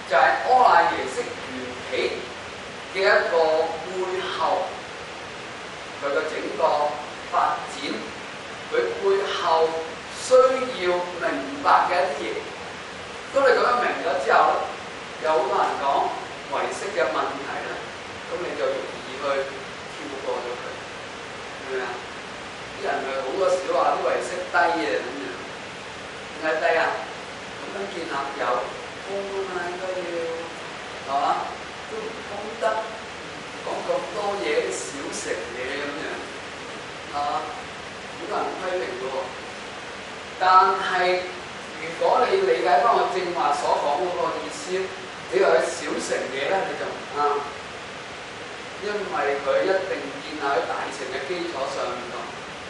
就係柯賴耶識緣起嘅一個背後，佢嘅整個發展，佢背後需要明白嘅一啲嘢。當你咁樣明咗之後咧，有好多人講唯識嘅問題咧，咁你就容易去跳過咗佢，係咪啊？啲人咪好多時都話啲唯識低嘅咁樣，點解低啊？咁樣建立有空啊嘛，應該要係嘛？都唔通得講咁多嘢，啲小乘嘢咁樣，係嘛？好多人批評嘅喎，但係如果你理解翻我正話所講嗰個意思，你話小乘嘢咧，你就唔啱，因為佢一定建立喺大乘嘅基礎上面度，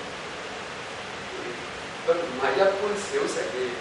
佢唔係一般小乘嘅嘢，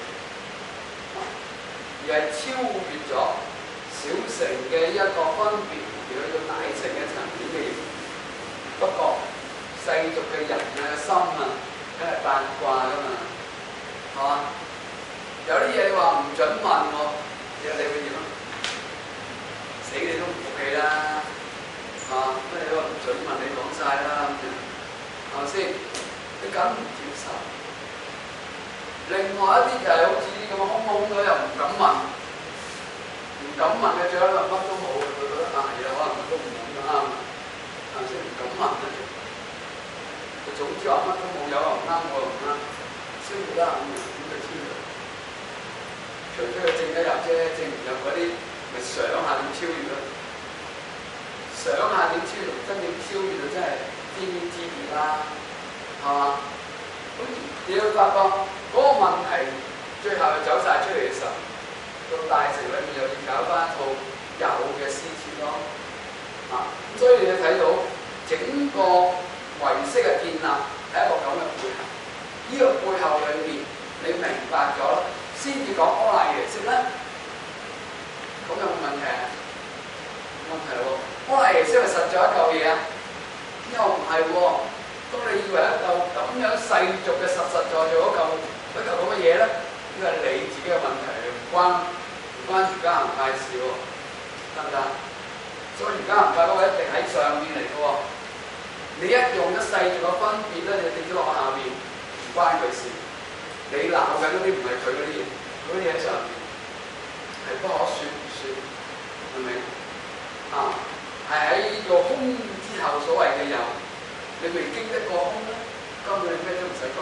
而係超越咗小乘嘅一個分別，而去到大乘嘅層面嘅嘢。不過世俗嘅人嘅心啊，梗係八卦噶嘛，係嘛？有啲嘢你話唔準問喎，你會點啊？死你都唔服氣啦，係嘛？乜你都話唔準問，你講晒啦咁樣，係咪先？你梗唔接受。另外一啲就係好似啲咁嘅空空咗又唔敢問，唔敢問嘅最後乜都冇，佢覺得嘢可能乜都唔咁啱，係咪先？唔敢問嘅，佢總之話乜都冇，有又唔啱，我又唔啱，先會得咁樣，咁就知道。除非佢證得入啫，證唔入嗰啲，咪想下點超越咯。想下點超越，真正超越就真係天經地義啦，係嘛？咁你會發覺嗰個問題最後走晒出嚟嘅時候，到大乘裏面又要搞翻一套有嘅施設咯。咁所以你睇到整個唯識嘅建立係一個咁嘅背後，呢個背後裏面你明白咗啦，先至講柯賴耶識咧，咁有冇問題啊？冇問題喎，柯賴耶識係實在一嚿嘢啊？又唔係喎。當你以為一嚿咁樣世俗嘅實實在在嗰嚿咁嘅嘢咧，呢個係你自己嘅問題，唔關瑜伽行派事喎，得唔得？所以瑜伽行派嗰個一定喺上面嚟嘅喎，你一用咗世俗嘅分別咧，你跌咗落下面，唔關佢事。你鬧緊嗰啲唔係佢嗰啲嘢，嗰啲嘢喺上面係不可説唔説，係咪？係喺個空之後所謂嘅有。你未經得過空咧，根本你咩都唔使講。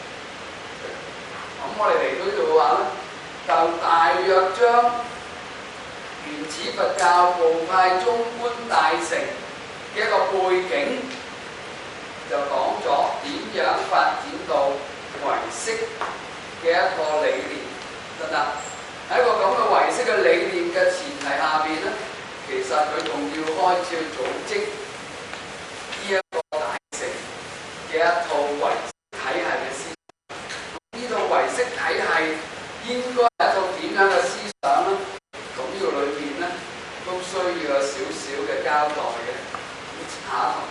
咁我哋嚟到呢度嘅話咧，就大約將原始佛教部派中觀大乘嘅一個背景，就講咗點樣發展到唯識嘅一個理念，得唔得？喺一個咁嘅唯識嘅理念嘅前提下邊咧，其實佢仲要開始去組織呢一個嘅一套唯識體系嘅思想，呢套唯識體系應該係一套點樣嘅思想咧？咁呢個裏面咧都需要有少少嘅交代嘅。咁下一堂